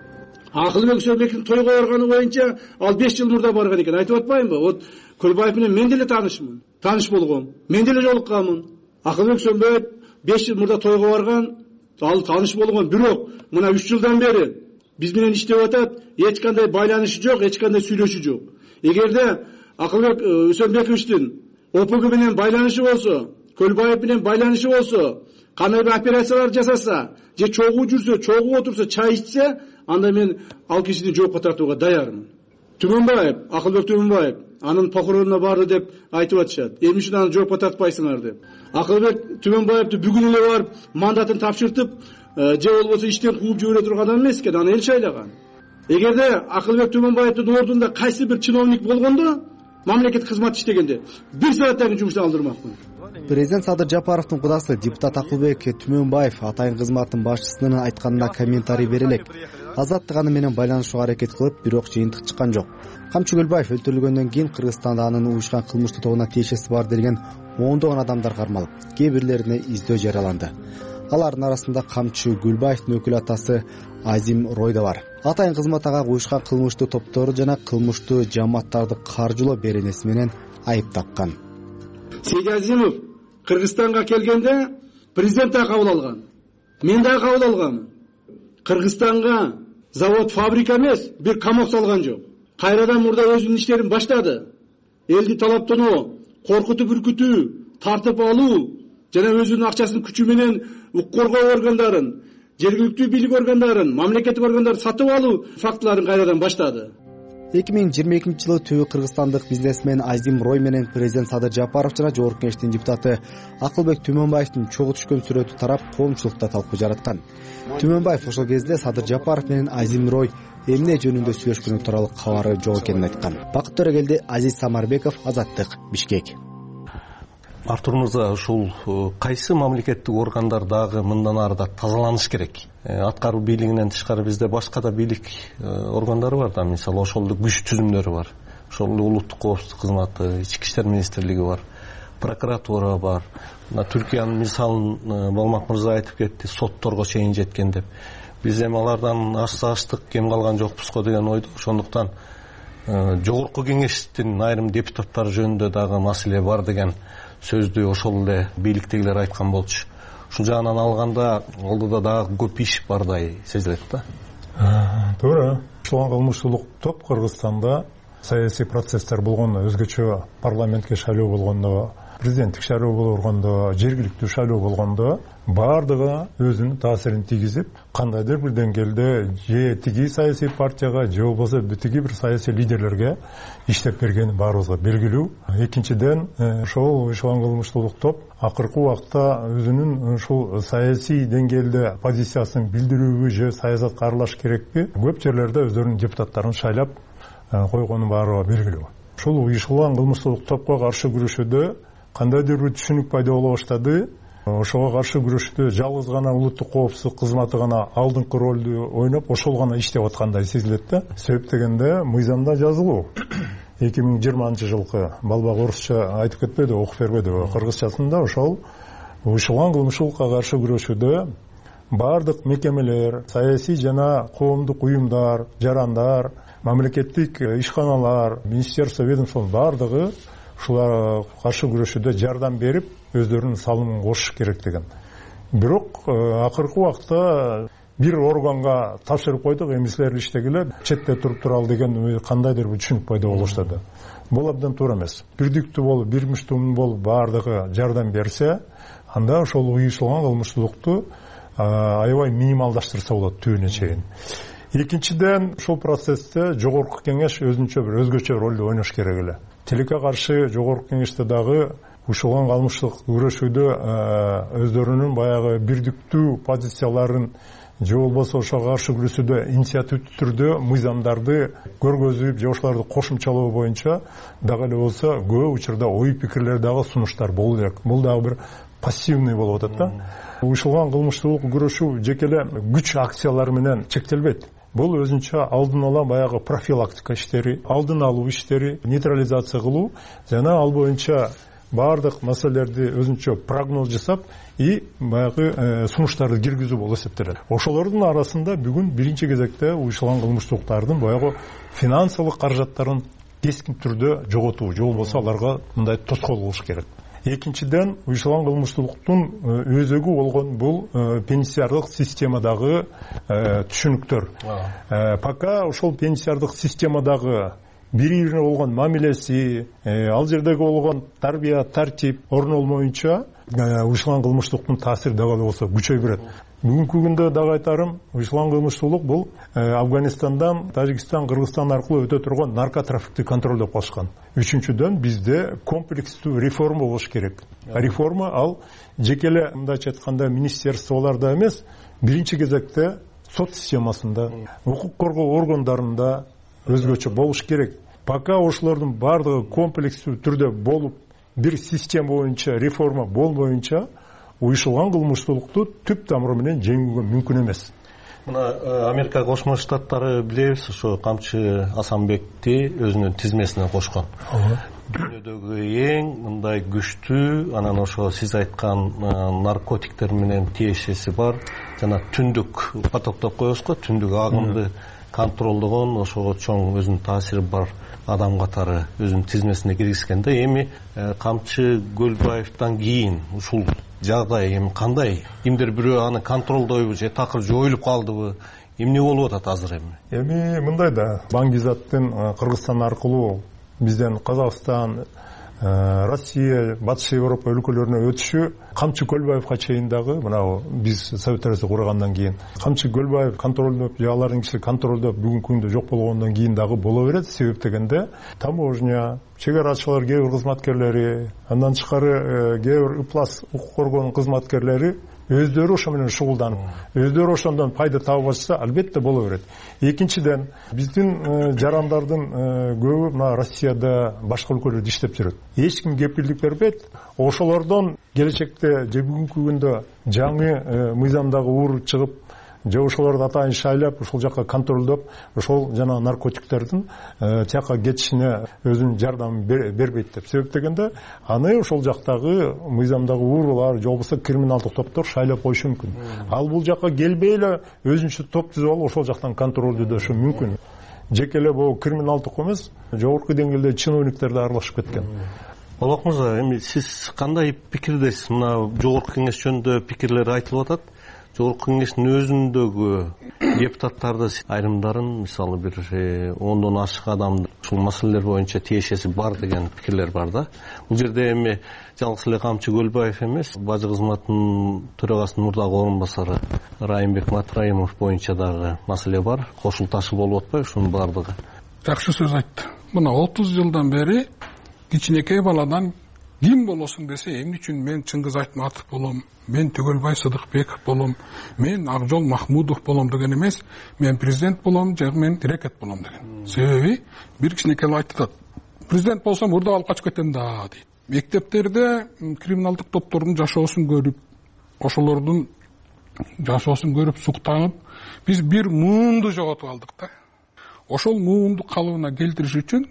Акылбек Сөбеков тойго барганы боюнча ал беш жыл мурда барган экен. Айтып атпаймынбы? Вот Көлбаев менен мен деле таанышмын. Тааныш болгом. Мен деле жолукканмын. Акылбек Сөбеков беш жыл мурда тойго барган, ал тааныш болгон. Бирок мына үч жылдан бери биз менен иштеп атат, эч кандай байланышы жок, эч кандай сүйлөшүү жок. Эгерде Акылбек Сөбековичтин ОПГ менен байланышы болсо, Көлбаев менен байланышы болсо, кандай бир операциялар жасаса, же чогуу жүрсө, чогуу отурса, чай ичсе, анда мен ал кишини жоопко тартууга даярмын. Түмөнбаев, Акылбек Түмөнбаев анын прокуроруна барды деп айтып атышат. Эми үчүн аны жоопко тартпайсыңар деп. Акылбек Түмөнбаевди бүгүн эле барып мандатын тапшыртып, же болбосо иштен кууп жибере турган адам эмес экен, аны эл шайлаган. Эгерде Акылбек Түмөнбаевдин ордунда кайсы бир чиновник болгондо, мамлекеттик кызмат иштегенде бир сааттан кийин жумуштан алдырмакмын. Президент Садыр Жапаровдун кудасы депутат Акылбек Түмөнбаев атайын кызматтын башчысынын айтканына комментарий бере элек. Азаттык аны менен байланышууга аракет кылып, бирок жыйынтык чыккан жок. Камчы Гүлбаев өлтүрүлгөндөн кийин Кыргызстанда анын уюшкан кылмыштуу тобуна тиешеси бар делген ондогон адамдар кармалып, кээ бирлерине издөө жарыяланды. Алардын арасында Камчы Гүлбаевдин өкүл атасы Азим Рой да бар. Атайын кызмат ага уюшкан кылмыштуу топтору жана кылмыштуу жамааттарды каржылоо беренеси менен айып таккан. Сейди Азимов Кыргызстанга келгенде президент да кабыл алган. Мен да кабыл алганмын. Кыргызстанга завод, фабрика эмес, бир камок салган жок. Кайрадан мурда өзүнүн иштерин баштады. Элди талаптануу, коркутуп үркүтүү, тартып алуу жана өзүнүн акчасын күчү менен укук коргоо органдарын, жергиликтүү бийлик органдарын, мамлекеттик органдарды сатып алуу фактыларын кайрадан баштады. эки миң жыйырма экинчи жылы түбү кыргызстандык бизнесмен Азим Рой менен президент Садыр Жапаров жана жогорку кеңештин депутаты Акылбек Түмөнбаевдин чогуу түшкөн сүрөтү тарап коомчулукта талкуу жараткан. Түмөнбаев ошол кезде Садыр Жапаров менен Азим Рой эмне жөнүндө сүйлөшкөнү тууралуу кабары жок экенин айткан. Бакыт Төрөгелди, Азиз Самарбеков, Азаттык, Бишкек. Артур мырза, ушул кайсы мамлекеттик органдар дагы мындан ары да тазаланыш керек? Аткаруу бийлигинен тышкары бизде башка да бийлик органдары бар да, мисалы ошолдук күч түзүмдөрү бар. Ошол улуттук коопсуздук кызматы, ички иштер министрлиги бар, прокуратура бар. Мына Түркиянын мисалын Болмак мырза айтып кетти, сотторго чейин жеткен деп. Биз эми алардан ашса аштык, кем калган жокпуз го деген ойдо. Ошондуктан жогорку кеңештин айрым депутаттары жөнүндө дагы маселе бар деген сөздү ошол эле бийликтегилер айткан болчу. ушул жагынан алганда олдо дагы көп иш бардай сезилет да. Туура. Ушул кылмыштуулук топ Кыргызстанда саясий процесстер болгондо, өзгөчө парламентке шайлоо болгондо, президенттик шайлоо болгондо, жергиликтүү шайлоо болгондо баардыгы өзүнүн таасирин тийгизип, кандайдыр бир деңгээлде же тиги саясий партияга, же болбосо тиги бир саясий лидерлерге иштеп бергени баарыбызга белгилүү. Экинчиден, ошол уюшулган кылмыштуулук топ акыркы убакта өзүнүн ушул саясий деңгээлде позициясын билдирүүбү же саясатка аралаш керекпи, көп жерлерде өздөрүнүн депутаттарын шайлап койгону баарыбызга белгилүү. Ушул уюшулган кылмыштуулук топко каршы күрөшүүдө кандайдыр бир түшүнүк пайда боло баштады. Ошого каршы күрөшүүдө жалгыз гана улуттук коопсуздук кызматы гана алдыңкы ролду ойноп, ошол гана иштеп аткандай сезилет да. Себеп дегенде мыйзамда жазылуу. эки миң жыйырманчы жылкы балбак орусча айтып кетпеди, окуп бербеди. Кыргызчасында ошол уюшулган кылмыштуулукка каршы күрөшүүдө баардык мекемелер, саясий жана коомдук уюмдар, жарандар, мамлекеттик ишканалар, министерство, ведомство баардыгы ушуларга каршы күрөшүүдө жардам берип, өздөрүнүн салымын кошуш керек деген. Бирок акыркы убакта бир органга тапшырып койдук, эмислер иштегиле, четте туруп туралы деген кандайдыр бир түшүнүк пайда боло баштады. Бул абдан туура эмес. Бирдиктүү болуп, бир муштумун болуп баардыгы жардам берсе, анда ошол уюшулган кылмыштуулукту аябай минималдаштырса болот түбүнө чейин. Экинчиден, ушул процессте жогорку кеңеш өзүнчө бир өзгөчө ролду ойнош керек эле. Тилекке каршы жогорку кеңеште дагы ушулган кылмыштуулук күрөшүүдө өздөрүнүн баягы бирдиктүү позицияларын же болбосо ошого каршы күрөшүүдө инициативдүү түрдө мыйзамдарды көргөзүп, же ошолорду кошумчалоо боюнча дагы эле болсо көп учурда ой пикирлер дагы сунуштар болуу керек. Бул дагы бир пассивный болуп атат да. Уюшулган кылмыштуулук күрөшүү жеке эле күч акциялары менен чектелбейт. Бул өзүнчө алдын ала баягы профилактика иштери, алдын алуу иштери, нейтрализация кылуу жана ал боюнча баардык маселелерди өзүнчө прогноз жасап и баягы сунуштарды киргизүү болуп эсептелет. Ошолордун арасында бүгүн биринчи кезекте уюшулган кылмыштуулуктардын баягы финансылык каражаттарын кескин түрдө жоготуу, же болбосо аларга мындай тоскоол болуш керек. Экинчиден, уюшулган кылмыштуулуктун өзөгү болгон бул пенсиялык системадагы түшүнүктөр. Пока ошол пенсиялык системадагы бири-бирине болгон мамилеси, ал жердеги болгон тарбия, тартип орнолмоюнча уюшулган кылмыштуулуктун таасири дагы болсо күчөй берет. Бүгүнкү күндө дагы айтарым, уюшулган кылмыштуулук бул Афганистандан, Тажикстан, Кыргызстан аркылуу өтө турган наркотрафикти контролдоп калышкан. Үчүнчүдөн, бизде комплекстүү реформа болуш керек. Реформа ал жеке эле мындайча айтканда министерстволордо эмес, биринчи кезекте сот системасында, укук коргоо органдарында өзгөчө болуш керек. Пока ошолордун баардыгы комплекстүү түрдө болуп, бир система боюнча реформа болбоюнча, уюшулган кылмыштуулукту түп тамыры менен жеңүүгө мүмкүн эмес. Мына Америка Кошмо Штаттары билебиз, ошо Камчы Асанбекти өзүнүн тизмесине кошкон. Дүйнөдөгү эң мындай күчтүү, анан ошо сиз айткан наркотиктер менен тиешеси бар жана түндүк поток деп коебузго, түндүк агымды контролдогон, ошого чоң өзүнүн таасири бар адам катары өзүнүн тизмесине киргизгенде, эми Камчы Көлбаевден кийин ушул жагдай эми кандай? Кимдир бирөө аны контролдойбу же такыр жоюлуп калдыбы? Эмне болуп атат азыр эми? Эми мындай да, Баңгизаттын Кыргызстан аркылуу бизден Казакстан, Россия, Батыш Европа өлкөлөрүнө өтүшү Камчы Көлбаевга чейин дагы, мына биз Совет Арасы кургандан кийин Камчы Көлбаев контролдоп, алардын киши контролдоп бүгүнкү күндө жок болгондон кийин дагы боло берет. Себеп дегенде таможня, чегарачылар, кээ бир кызматкерлери, андан тышкары кээ бир ыплас укук коргоонун кызматкерлери өздөрү ошо менен шугулданып, өздөрү ошондон пайда таап атса, албетте боло берет. Экинчиден, биздин жарандардын көбү мына Россияда, башка өлкөлөрдө иштеп жүрөт. Эч ким кепилдик бербейт. Ошолордон келечекте же бүгүнкү күндө жаңы мыйзамдагы уур чыгып, же ошолорду атайын шайлап, ошол жакка контролдоп, ошол жана наркотиктердин тияка кетишине өзүнүн жардамын бербейт деп. Себеп дегенде, аны ошол жактагы мыйзамдагы уурлар, же болбосо криминалдык топтор шайлап коюшу мүмкүн. Ал бул жакка келбей эле өзүнчө топ түзүп алып, ошол жактан контролдөөшү мүмкүн. Жеке эле бул криминалдык эмес, жогорку деңгээлде чиновниктер да аралашып кеткен. Болок мырза, эми сиз кандай пикирдесиз? Мына жогорку кеңеш жөнүндө пикирлер айтылып атат. Жогорку кеңештин өзүндөгү депутаттарды айрымдарын, мисалы бир ондон ашык адам ушул маселелер боюнча тиешеси бар деген пикирлер бар да. Бул жерде эми жалгыз эле Камчы Көлбаев эмес, бажы кызматынын төрагасынын мурдагы орун басары Райымбек Матраимов боюнча дагы маселе бар. Кошул ташы болуп атпайбы ушунун баардыгы? Жакшы сөз айтты. Мына отуз жылдан бери кичинекей баладан ким болосуң десе, эмне үчүн мен Чыңгыз Айтматов болом, мен Төгөлбай Сыдыкбеков болом, мен Акжол Махмудов болом деген эмес, мен президент болом же мен тирекет болом деген. Себеби бир кичинекей айтат, президент болсом урда алып качып кетем да дейт. Мектептерде криминалдык топтордун жашоосун көрүп, ошолордун жашоосун көрүп суктанып, биз бир муунду жоготуп алдык да. Ошол муунду калыбына келтириш үчүн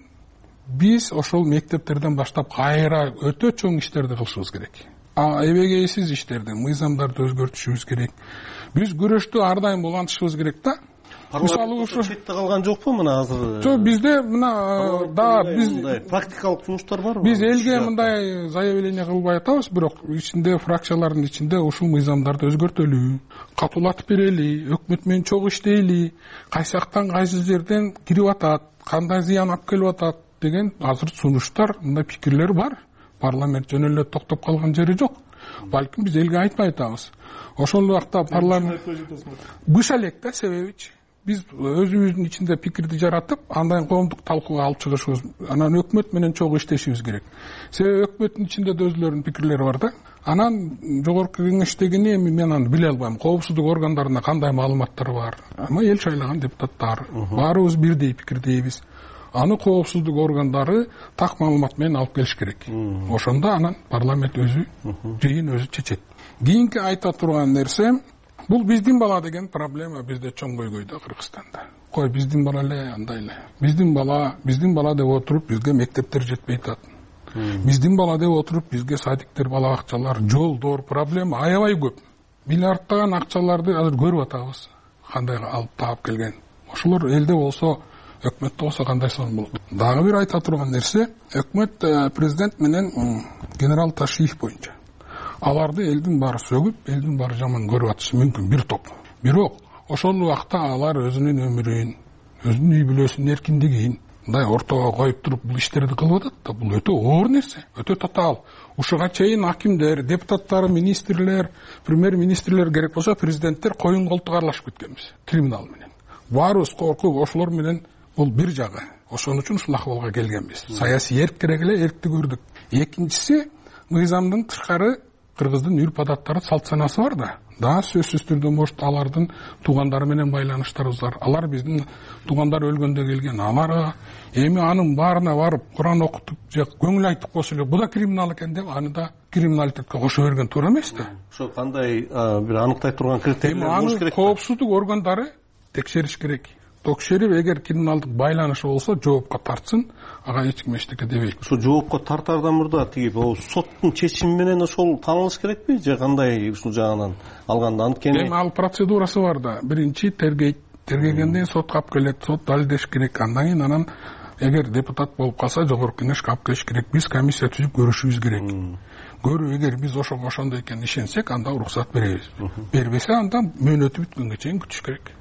биз ошол мектептерден баштап кайра өтө чоң иштерди кылышыбыз керек. Эбегейсиз иштерди, мыйзамдарды өзгөртүшүбүз керек. Биз күрөштү ар дайым улантышыбыз керек да. Мисалы ушу четте калган жокпу мына азыр? Жок, бизде мына да биз практикалык жумуштар барбы? Биз элге мындай заявление кылбай атабыз, бирок ичинде фракциялардын ичинде ушул мыйзамдарды өзгөртөлү, катуулатып берели, өкмөт менен чогуу иштейли, кайсы жактан кайсы жерден кирип атат, кандай зыян алып келип атат деген азыр сунуштар, мындай пикирлер бар. Парламент жөн эле токтоп калган жери жок. Балким биз элге айтпай атабыз. Ошол убакта парламент быша элек да, себебичи биз өзүбүздүн ичинде пикирди жаратып, андан коомдук талкууга алып чыгышыбыз, анан өкмөт менен чогуу иштешибиз керек. Себеби өкмөттүн ичинде да өзүлөрүнүн пикирлери бар да. Анан жогорку кеңештегини эми мен аны биле албайм. Коопсуздук органдарына кандай маалыматтар бар? Ама эл шайлаган депутаттар, баарыбыз бирдей пикирдейбиз. Аны коопсуздук органдары так маалымат менен алып келиш керек. Ошондо анан парламент өзү жыйын өзү чечет. Кийинки айта турган нерсе, бул биздин бала деген проблема бизде чоң көйгөйдө Кыргызстанда. Кой биздин бала эле, андай эле. Биздин бала, биздин бала деп отуруп бизге мектептер жетпей атат. Биздин бала деп отуруп бизге садиктер, бала бакчалар, жолдор, проблема аябай көп. Миллиардтаган акчаларды азыр көрүп атабыз. Кандай алып таап келген. Ошолор элде болсо, өкмөттө болсо кандай сонун болот. Дагы бир айта турган нерсе, өкмөт президент менен генерал Ташиев боюнча аларды элдин баары сөгүп, элдин баары жаман көрүп атышы мүмкүн бир топ. Бирок ошол убакта алар өзүнүн өмүрүн, өзүнүн үй бүлөсүнүн эркиндигин мындай ортого коюп туруп бул иштерди кылып атат да, бул өтө оор нерсе, өтө татаал. Ушуга чейин акимдер, депутаттар, министрлер, премьер-министрлер керек болсо президенттер коюн колтук аралашып кеткенбиз криминал менен. Баарыбыз коркуп ошолор менен бул бир жагы. Ошон үчүн ушул акыбалга келгенбиз. Саясий эрк керек эле, эркти көрдүк. Экинчиси, мыйзамдын тышкары кыргыздын үрп адаттары, салт санасы бар да. Да, сөзсүз түрдө может алардын туугандары менен байланыштарыбыз бар. Алар биздин туугандар өлгөндө келген. Аларга эми анын баарына барып Куран окутуп же көңүл айтып койсо эле, бул да криминал экен деп, аны да криминалитетке кошо берген туура эмес да. Ошо кандай бир аныктай турган критерийлер болуш керек. Коопсуздук органдары текшериш керек. Текшерип, эгер криминалдык байланышы болсо, жоопко тартсын, ага эч ким эчтеке дебейт. Ошо жоопко тартардан мурда тиги соттун чечими менен ошол таанылыш керекпи же кандай ушул жагынан алганда? Анткени эми ал процедурасы бар да. Биринчи тергейт, тергегенден сот алып келет, сот далилдеш керек. Андан кийин анан эгер депутат болуп калса, жогорку кеңешке алып келиш керек. Биз комиссия түзүп көрүшүбүз керек. Көрүү, эгер биз ошого ошондой экенин ишенсек, анда уруксат беребиз. Бербесе, анда мөөнөтү бүткөнгө чейин күтүш керек.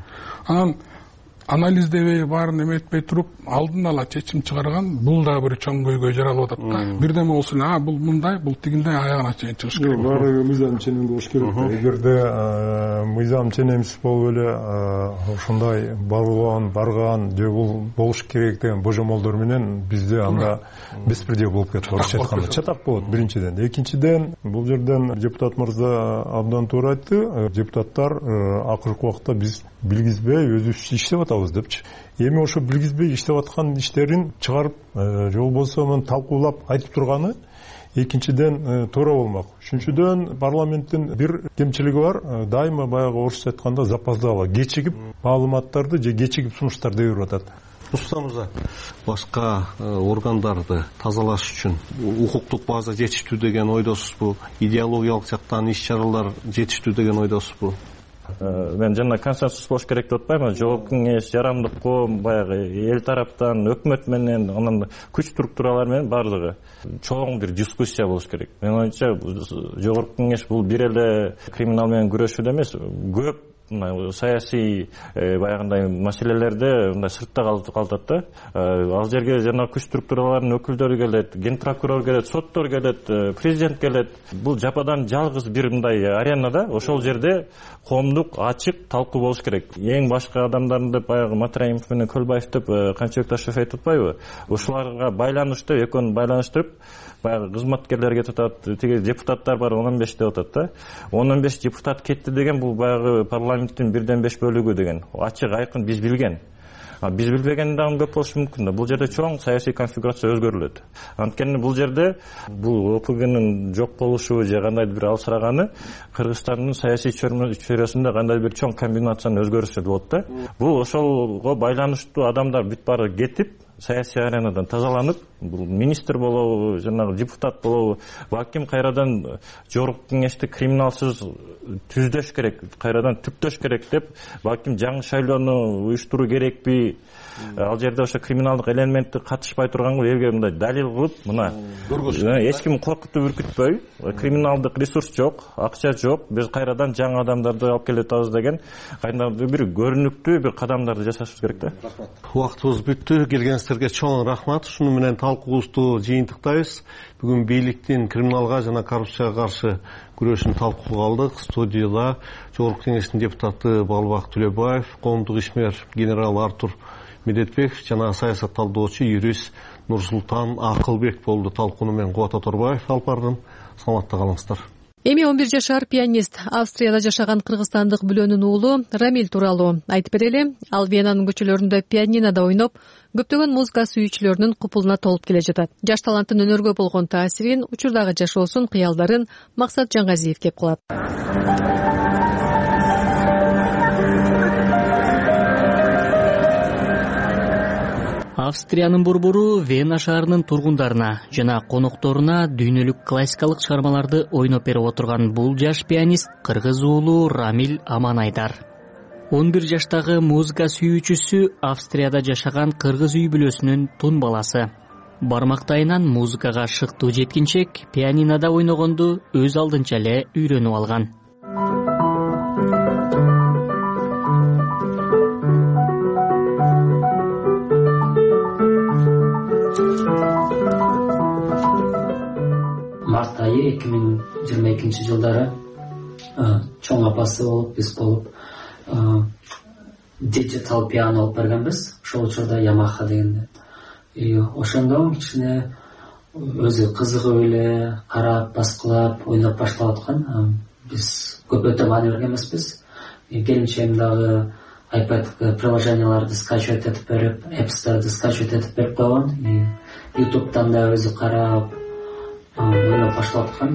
Анан анализдебей, баарын эметпей туруп, алдын ала чечим чыгарган, бул да бир чоң көйгөй жаралып атат да. Бирдеме болсун, а бул мындай, бул тигиндей аягына чейин чыгыш керек. Баары мыйзам ченем болуш керек. Эгерде мыйзам ченемсиз болуп эле ошондой барган, барган же бул болуш керек деген божомолдор менен бизде анда беспредел болуп кетет. Орусча айтканда чатак болот биринчиден. Экинчиден, бул жерден депутат мырза абдан туура айтты. Депутаттар акыркы убакта биз билгизбей өзүбүз иштеп атабыз депчи. Эми ошо билгизбей иштеп аткан иштерин чыгарып, же болбосо муну талкуулап айтып турганы экинчиден туура болмок. Үчүнчүдөн, парламенттин бир кемчилиги бар. Дайыма баягы орусча айтканда запоздало, кечигип маалыматтарды же кечигип сунуштарды берип атат. Рустам мырза, башка органдарды тазалаш үчүн укуктук база жетиштүү деген ойдосузбу? Идеологиялык жактан иш чаралар жетиштүү деген ойдосузбу? мен жана консенсус болуш керек деп атпайбы. Жогорку кеңеш, жарандык коом, баягы эл тараптан, өкмөт менен, анан күч структуралар менен бардыгы чоң бир дискуссия болуш керек. Менин оюмча жогорку кеңеш бул бир эле криминал менен күрөшүүдө эмес, көп саясий баягындай маселелерде мындай сыртта калтат да. Ал жерге жана күч структураларынын өкүлдөрү келет, ген прокурор келет, соттор келет, президент келет. Бул жападан жалгыз бир мындай аренада ошол жерде коомдук ачык талкуу болуш керек. Эң башка адамдарын деп баягы Матраимов менен Көлбаев деп канча Ташев айтып атпайбы? Ошоларга байланыштуу, экөөнү байланыштырып баягы кызматкерлерге татат, тиги депутаттар бар он беш деп атат да. он беш депутат кетти деген бул баягы парламенттин бирден беш бөлүгү деген. Ачык айкын биз билген. Биз билбеген дагы көп болушу мүмкүн да. Бул жерде чоң саясий конфигурация өзгөрүлөт. Анткени бул жерде бул ОПГнын жок болушу же кандайдыр бир алсыраганы Кыргызстандын саясий чөйрөсүндө кандайдыр бир чоң комбинациянын өзгөрүшү болот да. Бул ошолго байланыштуу адамдар бүт баары кетип, саясий аренадан тазаланып, бул министр болобу, жанагы депутат болобу, балким кайрадан жогорку кеңешти криминалсыз түздөш керек, кайрадан түптөш керек деп, балким жаңы шайлоону уюштуруу керекпи? Ал жерде ошо криминалдык элементти катышпай турганга элге мындай далил кылып, мына эч ким коркутуп үркүтпөй, криминалдык ресурс жок, акча жок, биз кайрадан жаңы адамдарды алып келетабыз деген кайдандыр бир көрүнүктүү бир кадамдарды жасашыбыз керек да. Рахмат. Убактыбыз бүттү. Келгениңиздерге чоң рахмат. Шуну менен талкуубузду жыйынтыктайбыз. Бүгүн бийликтин криминалга жана коррупцияга каршы күрөшүн талкууга алдык. Студияда Жогорку кеңештин депутаты Балбак Төлөбаев, коомдук ишмер генерал Артур Медетбеков жана саясат талдоочу юрист Нурсултан Акылбек болду. Талкууну мен Кубат Оторбаев алып бардым. Саламатта калыңыздар. Эми он бир жашар пианист Австрияда жашаган кыргызстандык Бүлөнүн уулу Рамиль тууралуу айтып берели. Ал Венанын көчөлөрүндө пианинода ойноп, көптөгөн музыка сүйүүчүлөрүнүн купулуна толуп келе жатат. Жаш таланттын өнөргө болгон таасирин, учурдагы жашоосун, кыялдарын Максат Жаңгазиев кеп кылат. Австриянын борбору Вена шаарынын тургундарына жана конокторуна дүйнөлүк классикалык чыгармаларды ойноп берип отурган бул жаш пианист кыргыз уулу Рамиль Аманайдар. он бир жаштагы музыка сүйүүчүсү Австрияда жашаган кыргыз үй бүлөсүнүн тун баласы. Бармактайынан музыкага шыктуу жеткинчек пианинода ойногонду өз алдынча эле үйрөнүп алган. Март айы эки миң жыйырма экинчи жылдары чоң апасы болуп, биз болуп диджитал пиано алып бергенбиз. Ошол учурда Yamaha дегенде. И ошондо кичине өзү кызыгып эле карап, баскылап, ойноп баштап аткан. Биз көп өтө маани берген эмеспиз. Келинчегим дагы iPad приложенияларды скачивать этип берип, App Store'ды скачивать этип берип койгон. YouTube'дан да өзү карап, ойноп баштап аткан.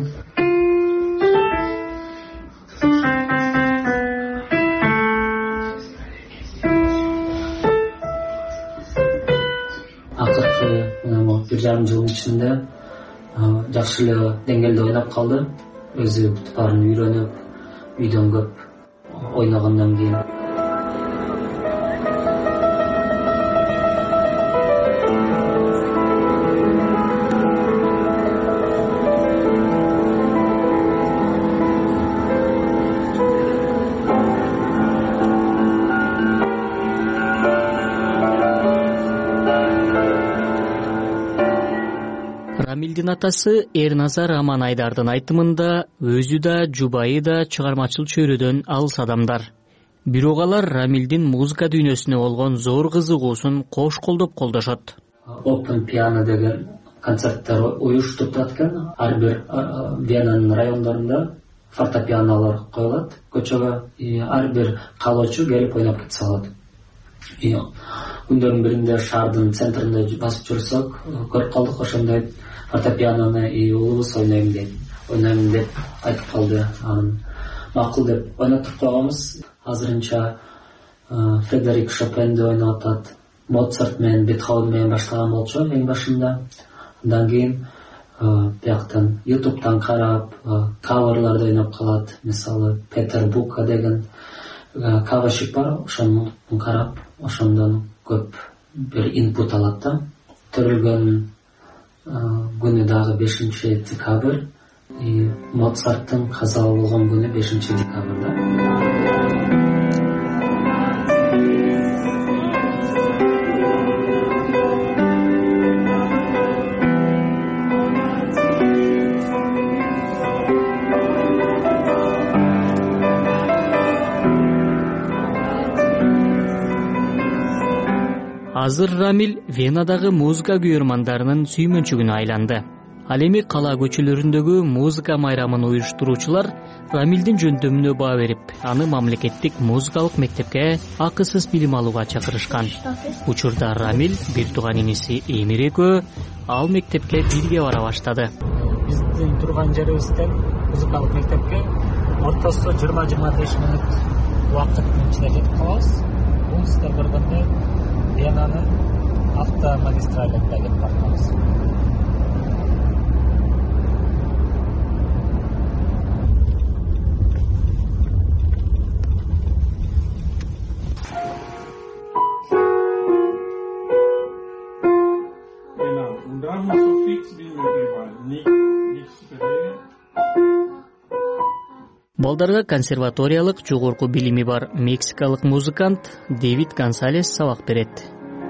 Акыркы бир жарым жылдын ичинде жакшы эле деңгээлде ойноп калды. Өзү баарын үйрөнүп, үйдөн көп ойногондон кийин. Рамилдин атасы Эрназар Аманайдардын айтымында өзү да, жубайы да чыгармачыл чөйрөдөн алыс адамдар. Бирок алар Рамилдин музыка дүйнөсүнө болгон зор кызыгуусун кош колдоп колдошот. Open Piano деген концерттер уюштуруп турат экен. Ар бир Венанын райондорунда фортепианолор коюлат көчөгө. Ар бир каалоочу келип ойноп кете алат. Күндөрдүн биринде шаардын центринде басып жүрсөк, көрүп калдык ошондой фортепианону уулубуз ойнойм дейт. Ойнойм деп айтып калды. Макул деп ойнотуп койгонбуз. Азырынча Фредерик Шопенди ойноп атат. Моцарт менен Бетховен менен баштаган болчу эң башында. Андан кийин бияктан YouTube'дан карап, каверларды ойноп калат. Мисалы Петер Бука деген кабачик бар, ошону карап, ошондон көп бир инпут алат да. Төрөлгөн күнү дагы бешинчи декабрь, Моцарттын каза болгон күнү бешинчи декабрда. Азыр Рамиль Венадагы музыка күйөрмандарынын сүймөнчүгүнө айланды. Ал эми кала көчөлөрүндөгү музыка майрамын уюштуруучулар Рамилдин жөндөмүнө баа берип, аны мамлекеттик музыкалык мектепке акысыз билим алууга чакырышкан. Учурда Рамиль бир тууган иниси Эмир экөө ал мектепке бирге бара баштады. Биздин турган жерибизден музыкалык мектепке ортосу жыйырма жыйырма беш мүнөт убакыттын ичинде жетип калабыз. Бул сиздер көргөндөй Венанын автомагистралында кетип барабыз. Балдарга консерваториялык жогорку билими бар мексикалык музыкант Дэвид Гонсалес сабак берет.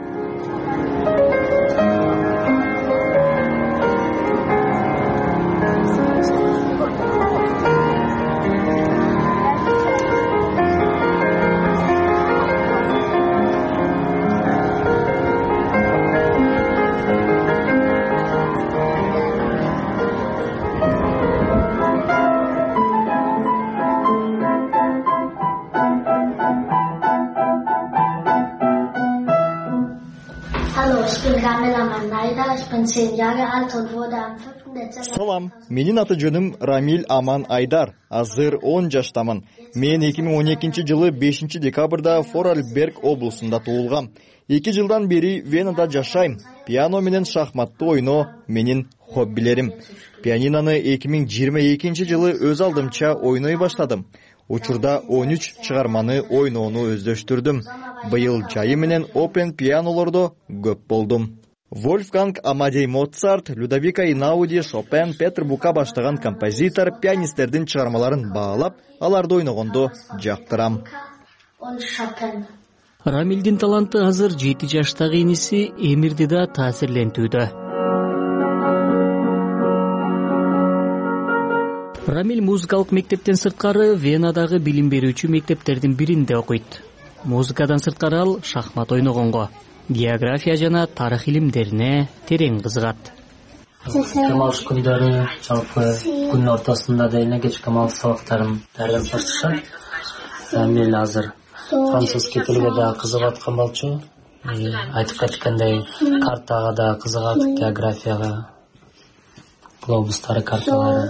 Салам, менин аты жөнүм Рамиль Аман Айдар. Азыр он жаштамын. Мен эки миң он экинчи жылы бешинчи декабрда Форарльберг облусунда туулгам. эки жылдан бери Венада жашайм. Пиано менен шахматты ойноо менин хоббилерим. Пианинону эки миң жыйырма экинчи жылы өз алдымча ойной баштадым. Учурда он үч чыгарманы ойноону өздөштүрдүм. Быйыл жайы менен опен пианолордо көп болдум. Вольфганг Амадей Моцарт, Людовико Эйнауди, Шопен, Петр Бука баштаган композитор пианисттердин чыгармаларын баалап, аларды ойногондо жактырам. Рамилдин таланты азыр жети жаштагы иниси Эмирди да таасирлентүүдө. Рамиль музыкалык мектептен сырткары Венадагы билим берүүчү мектептердин биринде окуйт. Музыкадан сырткары ал шахмат ойногонго, география жана тарых илимдерине терең кызыгат. Демалыш күндөрү жалпы күн ортосунда да эле кечки демалыш сабактарын даярдап башташат. Рамиль азыр французский тилге да кызыгып аткан болчу. Айтып кеткендей, картага да кызыгат, географияга, глобустары, карталары.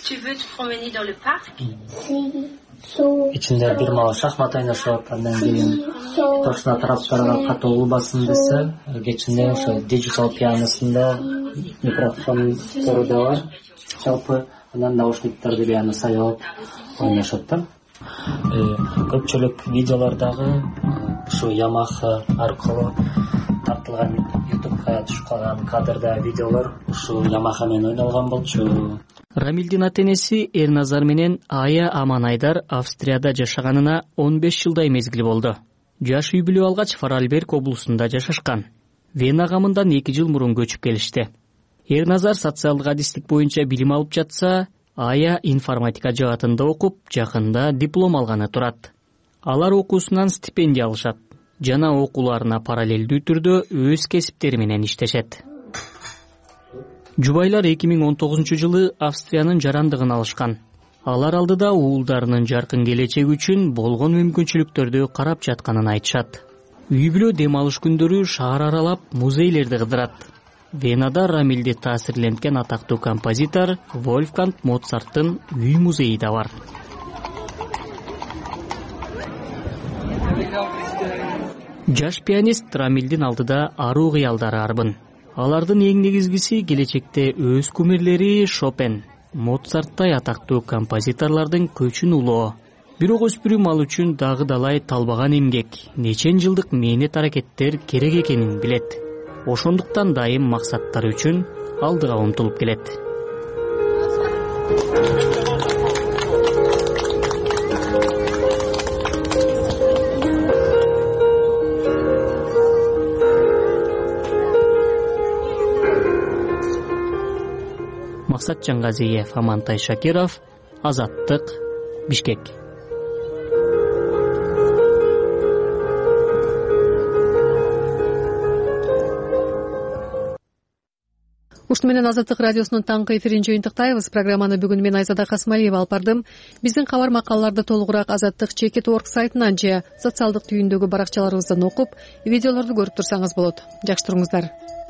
Ичинде бир мала шахмат ойношот, андан кийин тошна тараптарга катуу улбасын десе, кечинде ошо диджитал пианосунда микрофондору да бар. Жалпы анан наушниктарды пиано сайлап ойношот да. Көпчүлүк видеолордагы ушу Yamaha аркылуу тартылган ютубка түшүп калган кадрда видеолор ушу Yamaha менен ойнолгон болчу. Рамилдин ата-энеси Эрназар менен Ая Аман Айдар Австрияда жашаганына он беш жылдай мезгил болду. Жаш үй бүлө алгач Форарльберг облусунда жашашкан. Вена гамындан эки жыл мурун көчүп келишти. Эрназар социалдык адистик боюнча билим алып жатса, Ая информатика жаатында окуп, жакында диплом алганы турат. Алар окуусунан стипендия алышат жана окууларына параллелдүү түрдө өз кесиптери менен иштешет. Жубайлар эки миң он тогузунчу жылы Австриянын жарандыгын алышкан. Алар алдыда уулдарынын жаркын келечеги үчүн болгон мүмкүнчүлүктөрдү карап жатканын айтышат. Үй бүлө дем алыш күндөрү шаар аралап музейлерди кыдырат. Венада Рамилди таасирленткен атактуу композитор Вольфганг Моцарттын үй музейи да бар. Жаш пианист Рамилдин алдыда аруу кыялдары арбын. Алардын эң негизгиси келечекте өз кумирлери Шопен, Моцарттай атактуу композиторлордун көчүн улоо. бирок өспүрүм ал үчүн дагы далай талбаган эмгек, нечен жылдык мээнет аракеттер керек экенин билет. Ошондуктан дайым максаттары үчүн алдыга умтулуп келет. Максат Жаңгазиев, Амантай Шакиров, Азаттык, Бишкек. Ушуну менен Азаттык радиосунун таңкы эфирин жыйынтыктайбыз. Программаны бүгүн мен Айзада Касмалиева алып бардым. Биздин кабар макалаларды толугураак Азаттык чекит точка орг сайтынан же социалдык түйүндөгү баракчаларыбыздан окуп, видеолорду көрүп турсаңыз болот. Жакшы туруңуздар.